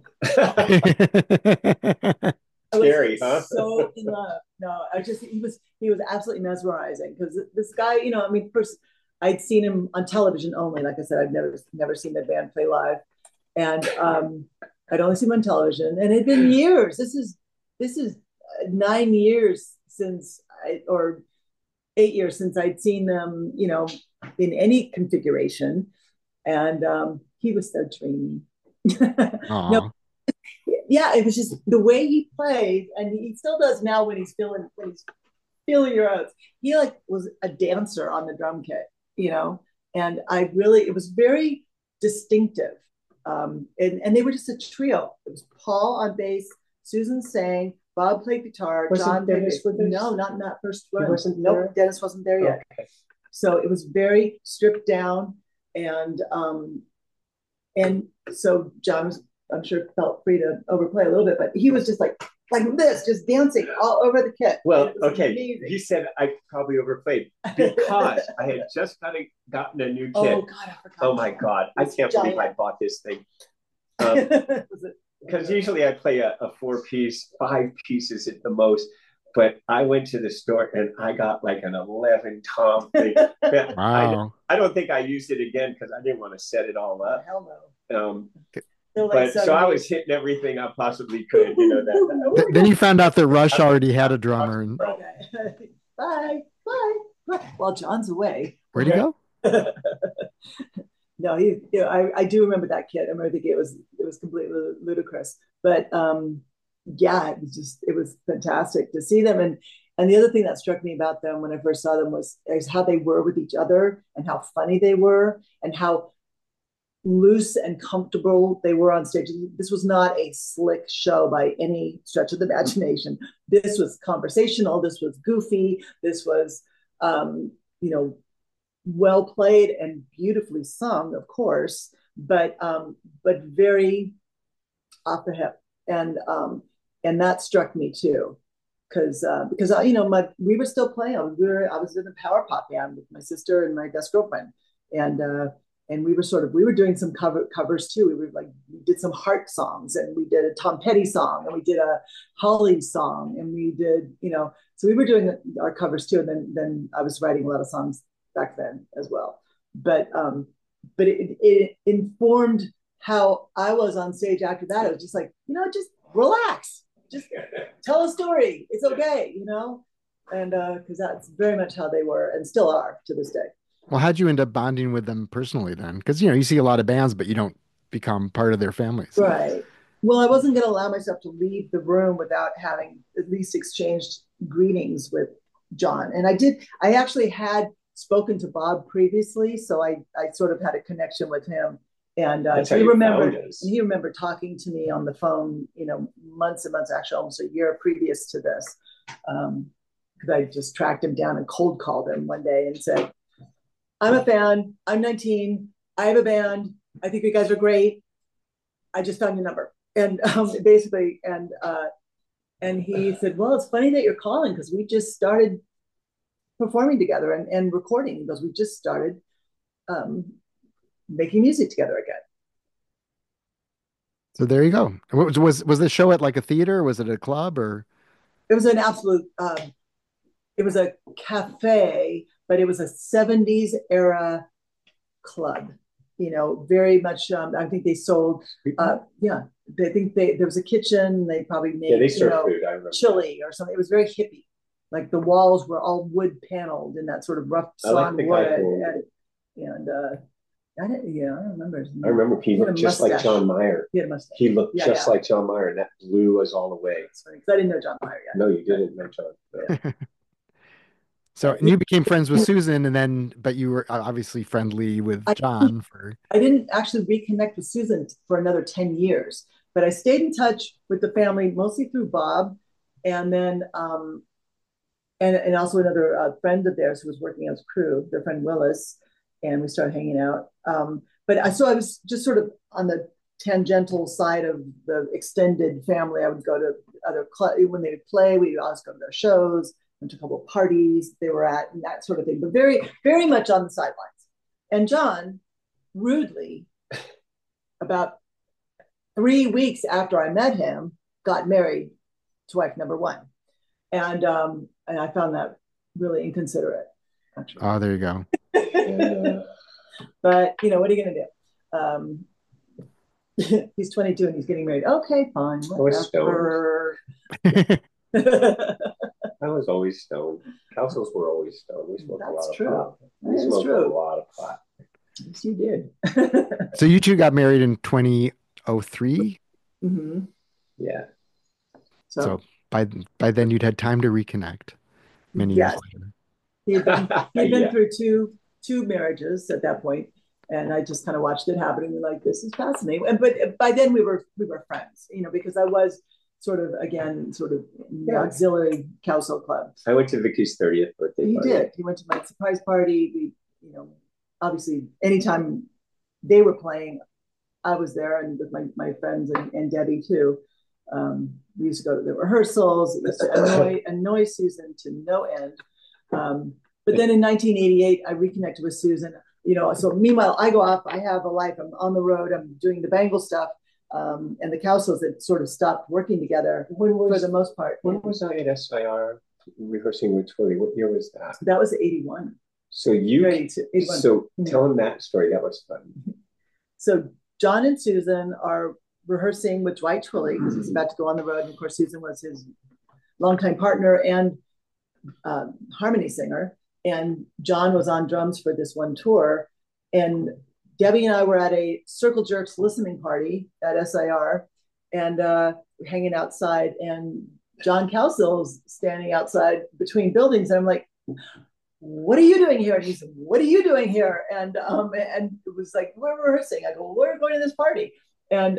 Scary, huh? So in love. No, he was absolutely mesmerizing because this guy, first I'd seen him on television only. Like I said, I'd never seen the band play live. And I'd only seen him on television, and it had been years. This is 9 years or 8 years since I'd seen them, in any configuration. And he was so dreamy. No, yeah, it was just the way he played, and he still does now when he's feeling your oats. He was a dancer on the drum kit, and it was very distinctive. And they were just a trio. It was Paul on bass, Susan sang, Bob played guitar, John played bass. No, not first run. Nope, Dennis wasn't there yet. Okay. So it was very stripped down, and so John was, I'm sure, felt free to overplay a little bit, but he was just like this, just dancing all over the kit. Well, okay, amazing. He said I probably overplayed because I had just gotten a new kit. Oh God, I forgot. Oh my God, I can't believe I bought this thing. Because usually I play a 4-piece, 5 pieces at the most. But I went to the store and I got like an 11 tom thing. Wow. I don't think I used it again because I didn't want to set it all up. Hell no. So I was hitting everything I possibly could. Then you found out that Rush already had a drummer. And... Okay. Bye. While John's away. Where'd he go? No, I do remember that kid. I remember thinking it was completely ludicrous. But yeah, it was fantastic to see them. And the other thing that struck me about them when I first saw them was how they were with each other and how funny they were and how loose and comfortable they were on stage. This was not a slick show by any stretch of the imagination. This was conversational. This was goofy. This was, well played and beautifully sung, of course, but very off the hip. And that struck me too, because we were still playing. I was in a power pop band with my sister and my best girlfriend, and we were doing some covers too. We did some Heart songs, and we did a Tom Petty song, and we did a Holly song, and we did, so we were doing our covers too. And then I was writing a lot of songs back then as well. But but it informed how I was on stage after that. It was just like, just relax, just tell a story. It's okay, and because that's very much how they were and still are to this day. Well, how'd you end up bonding with them personally then? Because you see a lot of bands, but you don't become part of their families. Right. Well, I wasn't going to allow myself to leave the room without having at least exchanged greetings with John. And I did, I actually had spoken to Bob previously, so I sort of had a connection with him. And he remembered talking to me on the phone, months and months, actually almost a year previous to this. Because I just tracked him down and cold called him one day and said, I'm a fan. I'm 19. I have a band. I think you guys are great. I just found your number. And basically, and he said, well, it's funny that you're calling because we just started performing together and recording because we just started making music together again. So there you go. Was the show at like a theater? Was it a club or? It was an absolute, it was a cafe, but it was a 70s era club, very much, I think they sold, they think there was a kitchen, they probably made, they served food, I remember chili or something. It was very hippie. Like the walls were all wood paneled in that sort of rough sawn wood. And I don't remember his name. I remember he looked just like John Mayer. He had a mustache. He looked just like John Mayer, and that blew us all away. That's funny, because I didn't know John Mayer yet. No, you didn't know John. Yeah. So, and you became friends with Susan, but you were obviously friendly with John I didn't actually reconnect with Susan for another 10 years, but I stayed in touch with the family mostly through Bob, and then and also another friend of theirs who was working as crew, their friend Willis, and we started hanging out. But I was just sort of on the tangential side of the extended family. I would go to other when they would play, we'd always go to their shows, went to a couple of parties they were at and that sort of thing, but very, very much on the sidelines. And John, rudely, about 3 weeks after I met him, got married to wife number one. And I found that really inconsiderate, actually. Oh, there you go. But, what are you going to do? He's 22 and he's getting married. Okay, fine. Whatever. I was always stoned. Cowsills were always stoned. We smoked a lot of pot. We smoked a lot of pot. Yes, you did. So you two got married in 2003? Mm-hmm. Yeah. So by then you'd had time to reconnect many years later. He'd been through two marriages at that point, and I just kind of watched it happening and like, this is fascinating. But by then we were friends, because I was sort of the auxiliary Cowsill club. I went to Vicky's 30th birthday party. He did. He went to my surprise party. We, obviously anytime they were playing, I was there, and with my friends and Debbie too. We used to go to the rehearsals. It used to annoy Susan to no end. But then in 1988, I reconnected with Susan. So meanwhile, I go off. I have a life. I'm on the road. I'm doing the Bangle stuff. And the Cowsills had sort of stopped working together for the most part. When was I at SIR rehearsing with Twilly? What year was that? That was 81. So tell him that story. That was fun. So John and Susan are rehearsing with Dwight Twilley because he's about to go on the road. And of course, Susan was his longtime partner and harmony singer. And John was on drums for this one tour. And Debbie and I were at a Circle Jerks listening party at SIR and hanging outside. And John Cowsill was standing outside between buildings. And I'm like, what are you doing here? And he said, what are you doing here? And it was like, we're rehearsing. I go, we're going to this party. And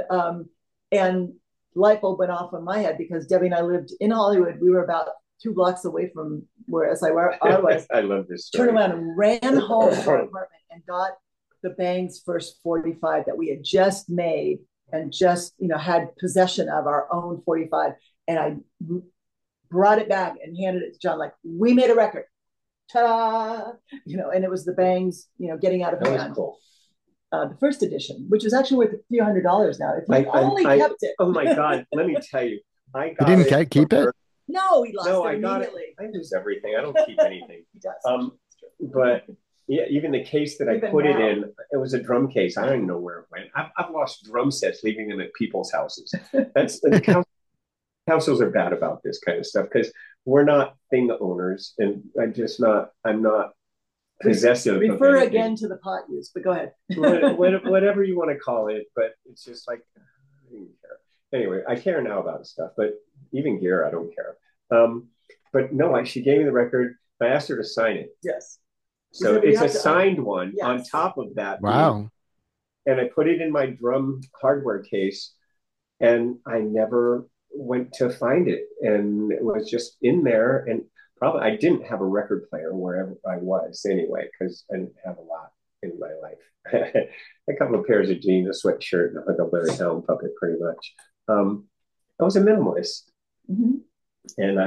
light bulb went off on my head because Debbie and I lived in Hollywood. We were about 2 blocks away from where SIR was. I love this story. Turned around and ran home to our apartment and got the Bangs' first 45 that we had just made and just, had possession of our own 45. And I brought it back and handed it to John, like, we made a record. Ta-da! And it was the Bangs, getting out of hand. That was cool. The first edition, which is actually worth a few $100s now. If we only kept it. Oh my God! Let me tell you, I got. You didn't keep it? No, he lost it immediately. I lose everything. I don't keep anything. He does. But Yeah, even the case that I Even put it now. in, it was a drum case. I don't even know where it went. I've lost drum sets leaving them at people's houses. That's the councils are bad about this kind of stuff because we're not thing owners, and I'm not possessive of Refer anything. again to the pot use, but go ahead. Whatever you want to call it, but it's just like I don't care. Anyway, I care now about stuff, but even gear, I don't care. But no, she gave me the record. I asked her to sign it. Yes. So it's a signed one on Yes. top of that being, Wow. and I put it in my drum hardware case, and I never went to find it, and it was just in there. And probably I didn't have a record player wherever I was anyway, because I didn't have a lot in my life. A couple of pairs of jeans, a sweatshirt, and like a Larry Allen puppet, pretty much. I was a minimalist, Mhm. and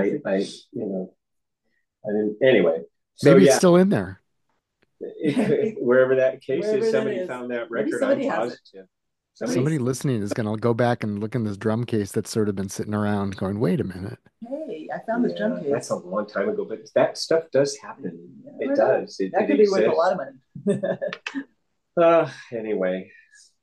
I didn't anyway. So Maybe it's yeah, still in there. wherever that case Wherever is, that somebody is. found that Maybe record. I'm somebody has it. positive. Somebody listening is going to go back and look in this drum case that's sort of been sitting around going, wait a minute. Hey, I found this drum case. That's a long time ago, but that stuff does happen. Yeah, It does. that could be worth a lot of money. Anyway.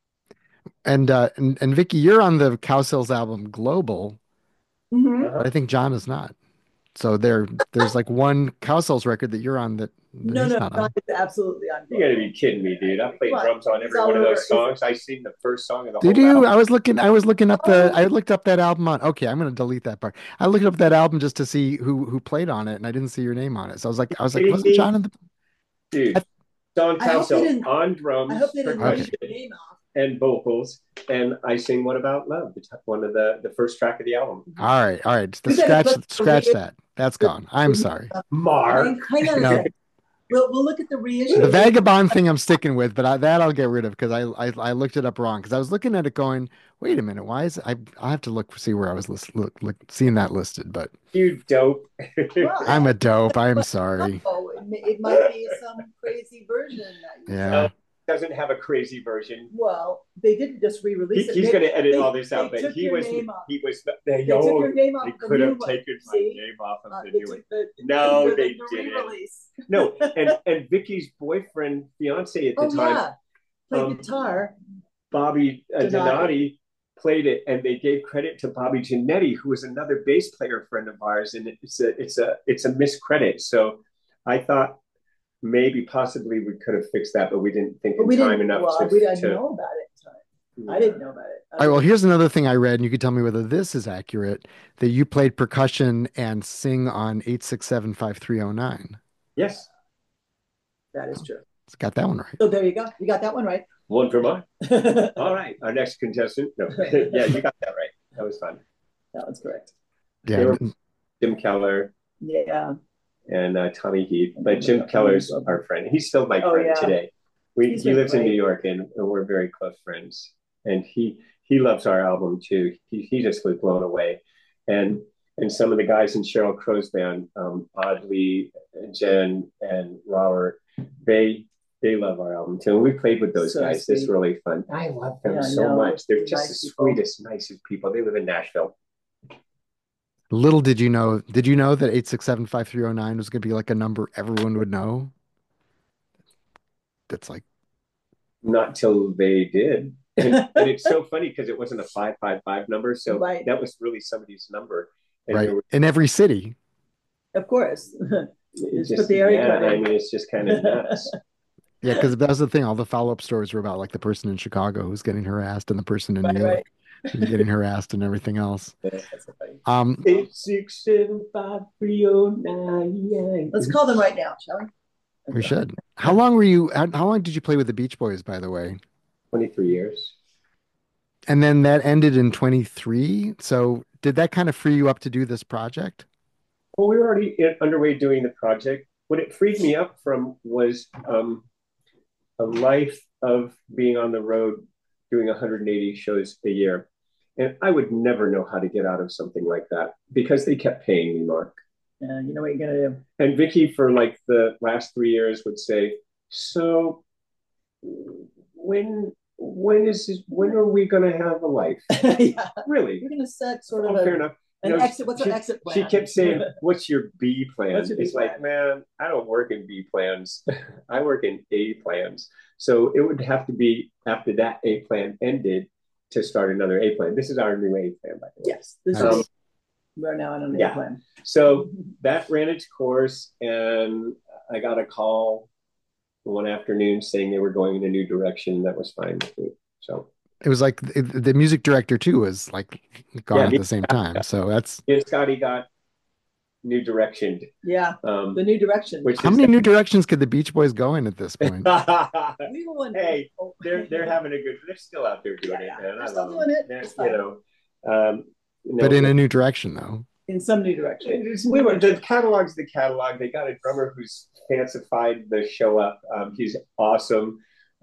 And Vicky, you're on the Cowsills album Global, Mhm. but I think John is not. So there's like one Cowsills record that you're on that No, he's no, not John on. is absolutely on You got to be kidding me, dude. I played Come on. drums on It's every all one of over. those songs. I sing the first song of the Did whole you? album. I was looking up Oh. I looked up that album on. Okay, I'm going to delete that part. I looked up that album just to see who played on it, and I didn't see your name on it. So I was like, Kidding wasn't me? John in the? Dude, Don I hope they Calso didn't- on I drums, hope they didn't leave percussion, your name off. and vocals, and I sing "What About Love," one of the first track of the album. All right. We better Scratch that. That's gone. I'm sorry. Mark. Hang on a No, second. We'll look at the reissue. the Vagabond thing I'm sticking with, but that I'll get rid of because I looked it up wrong because I was looking at it going, wait a minute, why is I have to see where I was seeing that listed, but You dope. I'm a dope. I'm sorry. Oh, it might be some crazy version that you Yeah. Doesn't have a crazy version. Well, they didn't just re-release it. He's going to edit all this out, they but took your name off. he was They took your name off they the could new have one. taken my See? name off of the They new one. took No, they the didn't. re-release. No, and Vicky's boyfriend, fiance at the Oh time, yeah, played guitar. Bobby Donati. Donati played it, and they gave credit to Bobby Genetti, who was another bass player friend of ours, and it's a miscredit. So I thought maybe possibly we could have fixed that, but we didn't think in time enough we didn't know about it in time. I didn't know about it. All right, well, here's another thing I read, and you can tell me whether this is accurate, that you played percussion and sing on 8675309. Yes. That is true. It's got that one right. So there you go. You got that one right. One for mine. All right. Our next contestant. No. Yeah, you got that right. That was fun. That was correct. Yeah. Jim Keller. Yeah. And Tommy Heath. But Jim Keller's our friend. He's still my friend today. He lives in New York, and we're very close friends. And he loves our album too. He just was blown away. And some of the guys in Sheryl Crow's band, Audley, Jen, and Robert, they love our album too. And we played with those guys. Sweet. It's really fun. I love them so much. They're just the sweetest, nicest people. They live in Nashville. Little did you know that 8675309 was going to be like a number everyone would know? That's like not till they did. And it's so funny because it wasn't a 555 number, so that was really somebody's number. And in every city. Of course. Just, I mean, it's just kind of nuts. Yeah, because that was the thing. All the follow-up stories were about like the person in Chicago who's getting harassed and the person in New York who's getting harassed and everything else. 8675309. Let's call them right now, shall we? We should. How long did you play with the Beach Boys, by the way? 23 years. And then that ended in 23. So did that kind of free you up to do this project? Well, we were already underway doing the project. What it freed me up from was a life of being on the road doing 180 shows a year. And I would never know how to get out of something like that because they kept paying me, Mark. Yeah, you know what you're going to do. And Vicky, for like the last 3 years, would say, so when are we going to have a life? Yeah. Really? You're going to set sort of fair enough. you An know, exit. What's our exit she plan? kept saying, "What's your B plan?" What's your B It's like, plan? man, I don't work in B plans. I work in A plans. So it would have to be after that A plan ended to start another A plan. This is our new A plan, by the way. Yes, this is Nice. we're now on an A Yeah. plan. So that ran its course, and I got a call one afternoon saying they were going in a new direction. That was fine with me. So It was like the music director too was like gone yeah, at me the same time. So that's and Scotty got new direction. Yeah, Um, the new direction. which how is many new directions could the Beach Boys go in at this point? We were wondering. hey, they're having a good. They're still out there doing Yeah, it, man. they're I still love doing them. it. They're, It's you fine. know, But in a new direction though. In some new direction. we were the catalog's the catalog. They got a drummer who's fancified the show up. He's awesome.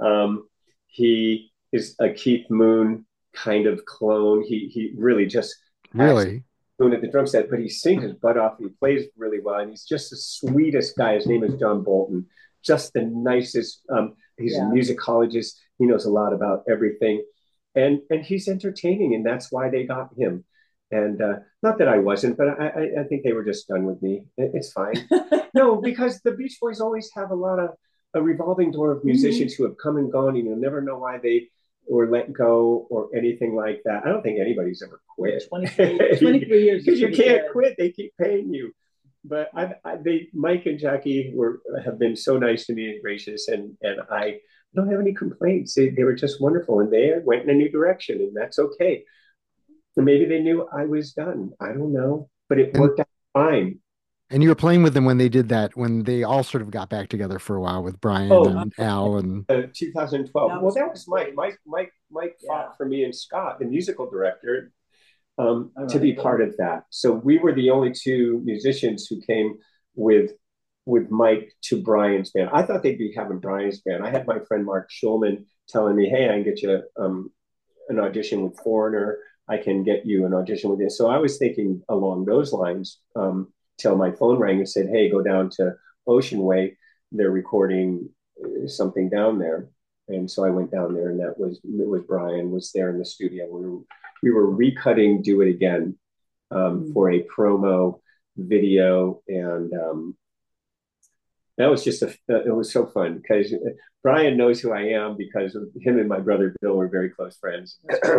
He is a Keith Moon kind of clone. He really just acts Really? Moon at the drum set, but he sings his butt off. He plays really well, and he's just the sweetest guy. His name is John Bolton. Just the nicest. He's a Yeah. musicologist. He knows a lot about everything, and he's entertaining, and that's why they got him. And not that I wasn't, but I think they were just done with me. It's fine. No, because the Beach Boys always have a revolving door of musicians who have come and gone, and you'll never know why they were let go or anything like that. I don't think anybody's ever quit. 23 years. Because you is can't pretty quit; they keep paying you. But Mike and Jackie have been so nice to me and gracious, and I don't have any complaints. They were just wonderful, and they went in a new direction, and that's okay. Maybe they knew I was done. I don't know, but it And worked out fine. and you were playing with them when they did that, when they all sort of got back together for a while with Brian Oh, and Al and 2012. That Well, was that was Mike. great. Mike Yeah. fought for me and Scott, the musical director, All to be right. part of that. So we were the only two musicians who came with with Mike to Brian's band. I thought they'd be having Brian's band. I had my friend Mark Schulman telling me, "Hey, I can get you an audition with Foreigner. I can get you an audition with this." So I was thinking along those lines till my phone rang and said, "Hey, go down to Ocean Way. They're recording something down there." And so I went down there, and it was Brian was there in the studio. We were recutting "Do It Again" for a promo video, and that was it was so fun because Brian knows who I am because him and my brother Bill were very close friends.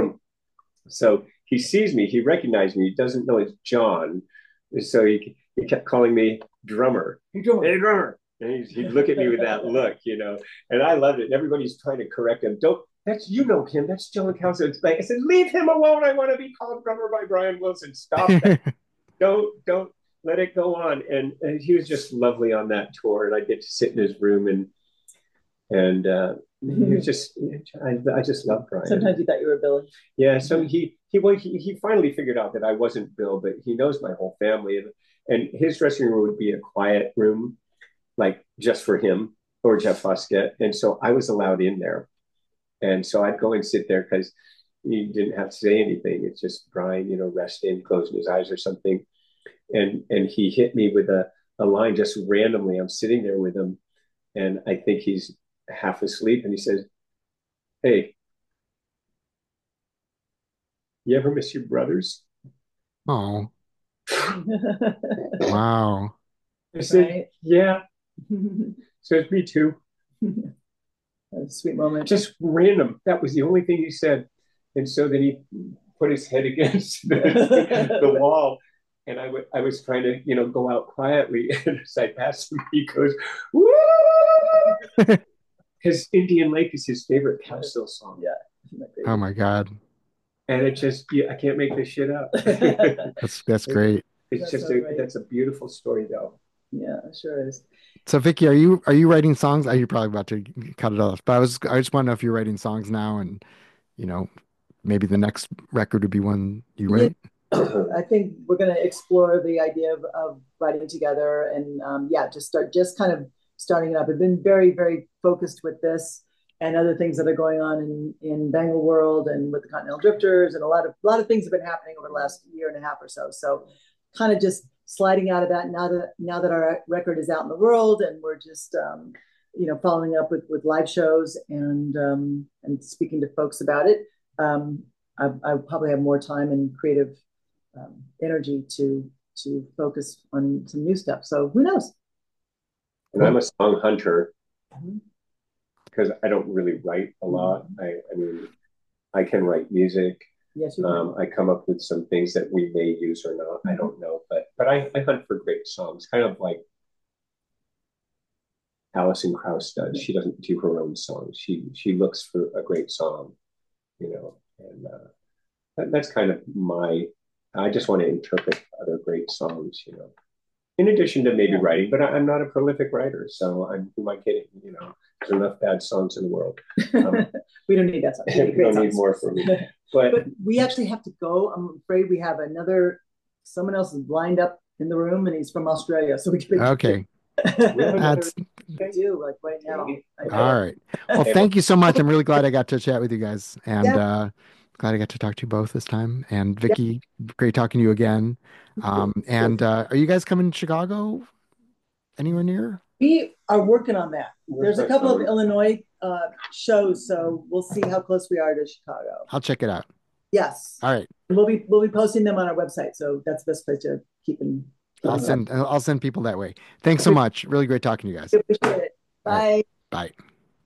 So he sees me, he recognized me, he doesn't know it's John. So he kept calling me drummer. Hey, drummer. Hey, drummer. And he'd look at me with that look. And I loved it. And everybody's trying to correct him. Don't, that's, you know him, that's John Cowser. It's like, I said, leave him alone. I want to be called drummer by Brian Wilson. Stop that. Don't let it go on. And he was just lovely on that tour. And I get to sit in his room and he was just, I just love Brian. Sometimes you thought you were Billy. Yeah, so he finally figured out that I wasn't Bill, but he knows my whole family, and his dressing room would be a quiet room, like just for him or Jeff Foskett, and so I was allowed in there, and so I'd go and sit there because he didn't have to say anything. It's just Brian, resting, closing his eyes or something, and he hit me with a line just randomly. I'm sitting there with him, and I think he's half asleep, and he says, "Hey, you ever miss your brothers?" oh, wow. I said, Right. "Yeah." So it's me too. A sweet moment. Just random. That was the only thing he said. And so then he put his head against the wall. And I was trying to, go out quietly. And as I passed him, he goes, "Woo!" Because Indian Lake is his favorite Cowsill song. Yeah. Oh my God. And it just, I can't make this shit up. That's great. It's That's just so great. that's a beautiful story, though. Yeah, it sure is. So Vicky, are you writing songs? You're probably about to cut it off, but I just want to know if you're writing songs now, and you know maybe the next record would be one you Yeah. write. I think we're going to explore the idea of writing together and just kind of starting it up. I've been very, very focused with this and other things that are going on in Bangor World and with the Continental Drifters, and a lot of things have been happening over the last year and a half or so. So kind of just sliding out of that now that our record is out in the world, and we're just following up with live shows and speaking to folks about it. I probably have more time and creative energy to focus on some new stuff. So who knows? And I'm a song hunter Mhm. because I don't really write a lot. I mean, I can write music. Yes, you can. I come up with some things that we may use or not. I don't know, but I hunt for great songs, kind of like Alison Krauss does. She doesn't do her own songs. She looks for a great song, you know, and that's kind of my. I just want to interpret other great songs, you know. In addition to maybe Yeah. writing, but I'm not a prolific writer, so I'm who am I kidding? You know, there's enough bad songs in the world. We don't need that song. We need We don't great need songs. more from me. But But we actually have to go. I'm afraid we have someone else is lined up in the room, and he's from Australia, so we can. Okay. we have another. That's do like right now. I all know. right. Well, thank you so much. I'm really glad I got to chat with you guys, and Yeah. glad I got to talk to you both this time. And Yeah. Vicky, great talking to you again. And are you guys coming to Chicago anywhere near? We are working on that. There's a couple of Illinois. Illinois shows, so we'll see how close we are to Chicago. I'll check it out. Yes, All right. we'll be posting them on our website, so that's the best place to keep in. I'll send people that way. Thanks so much. Really great talking to you guys. Appreciate it. All right. Bye. Bye.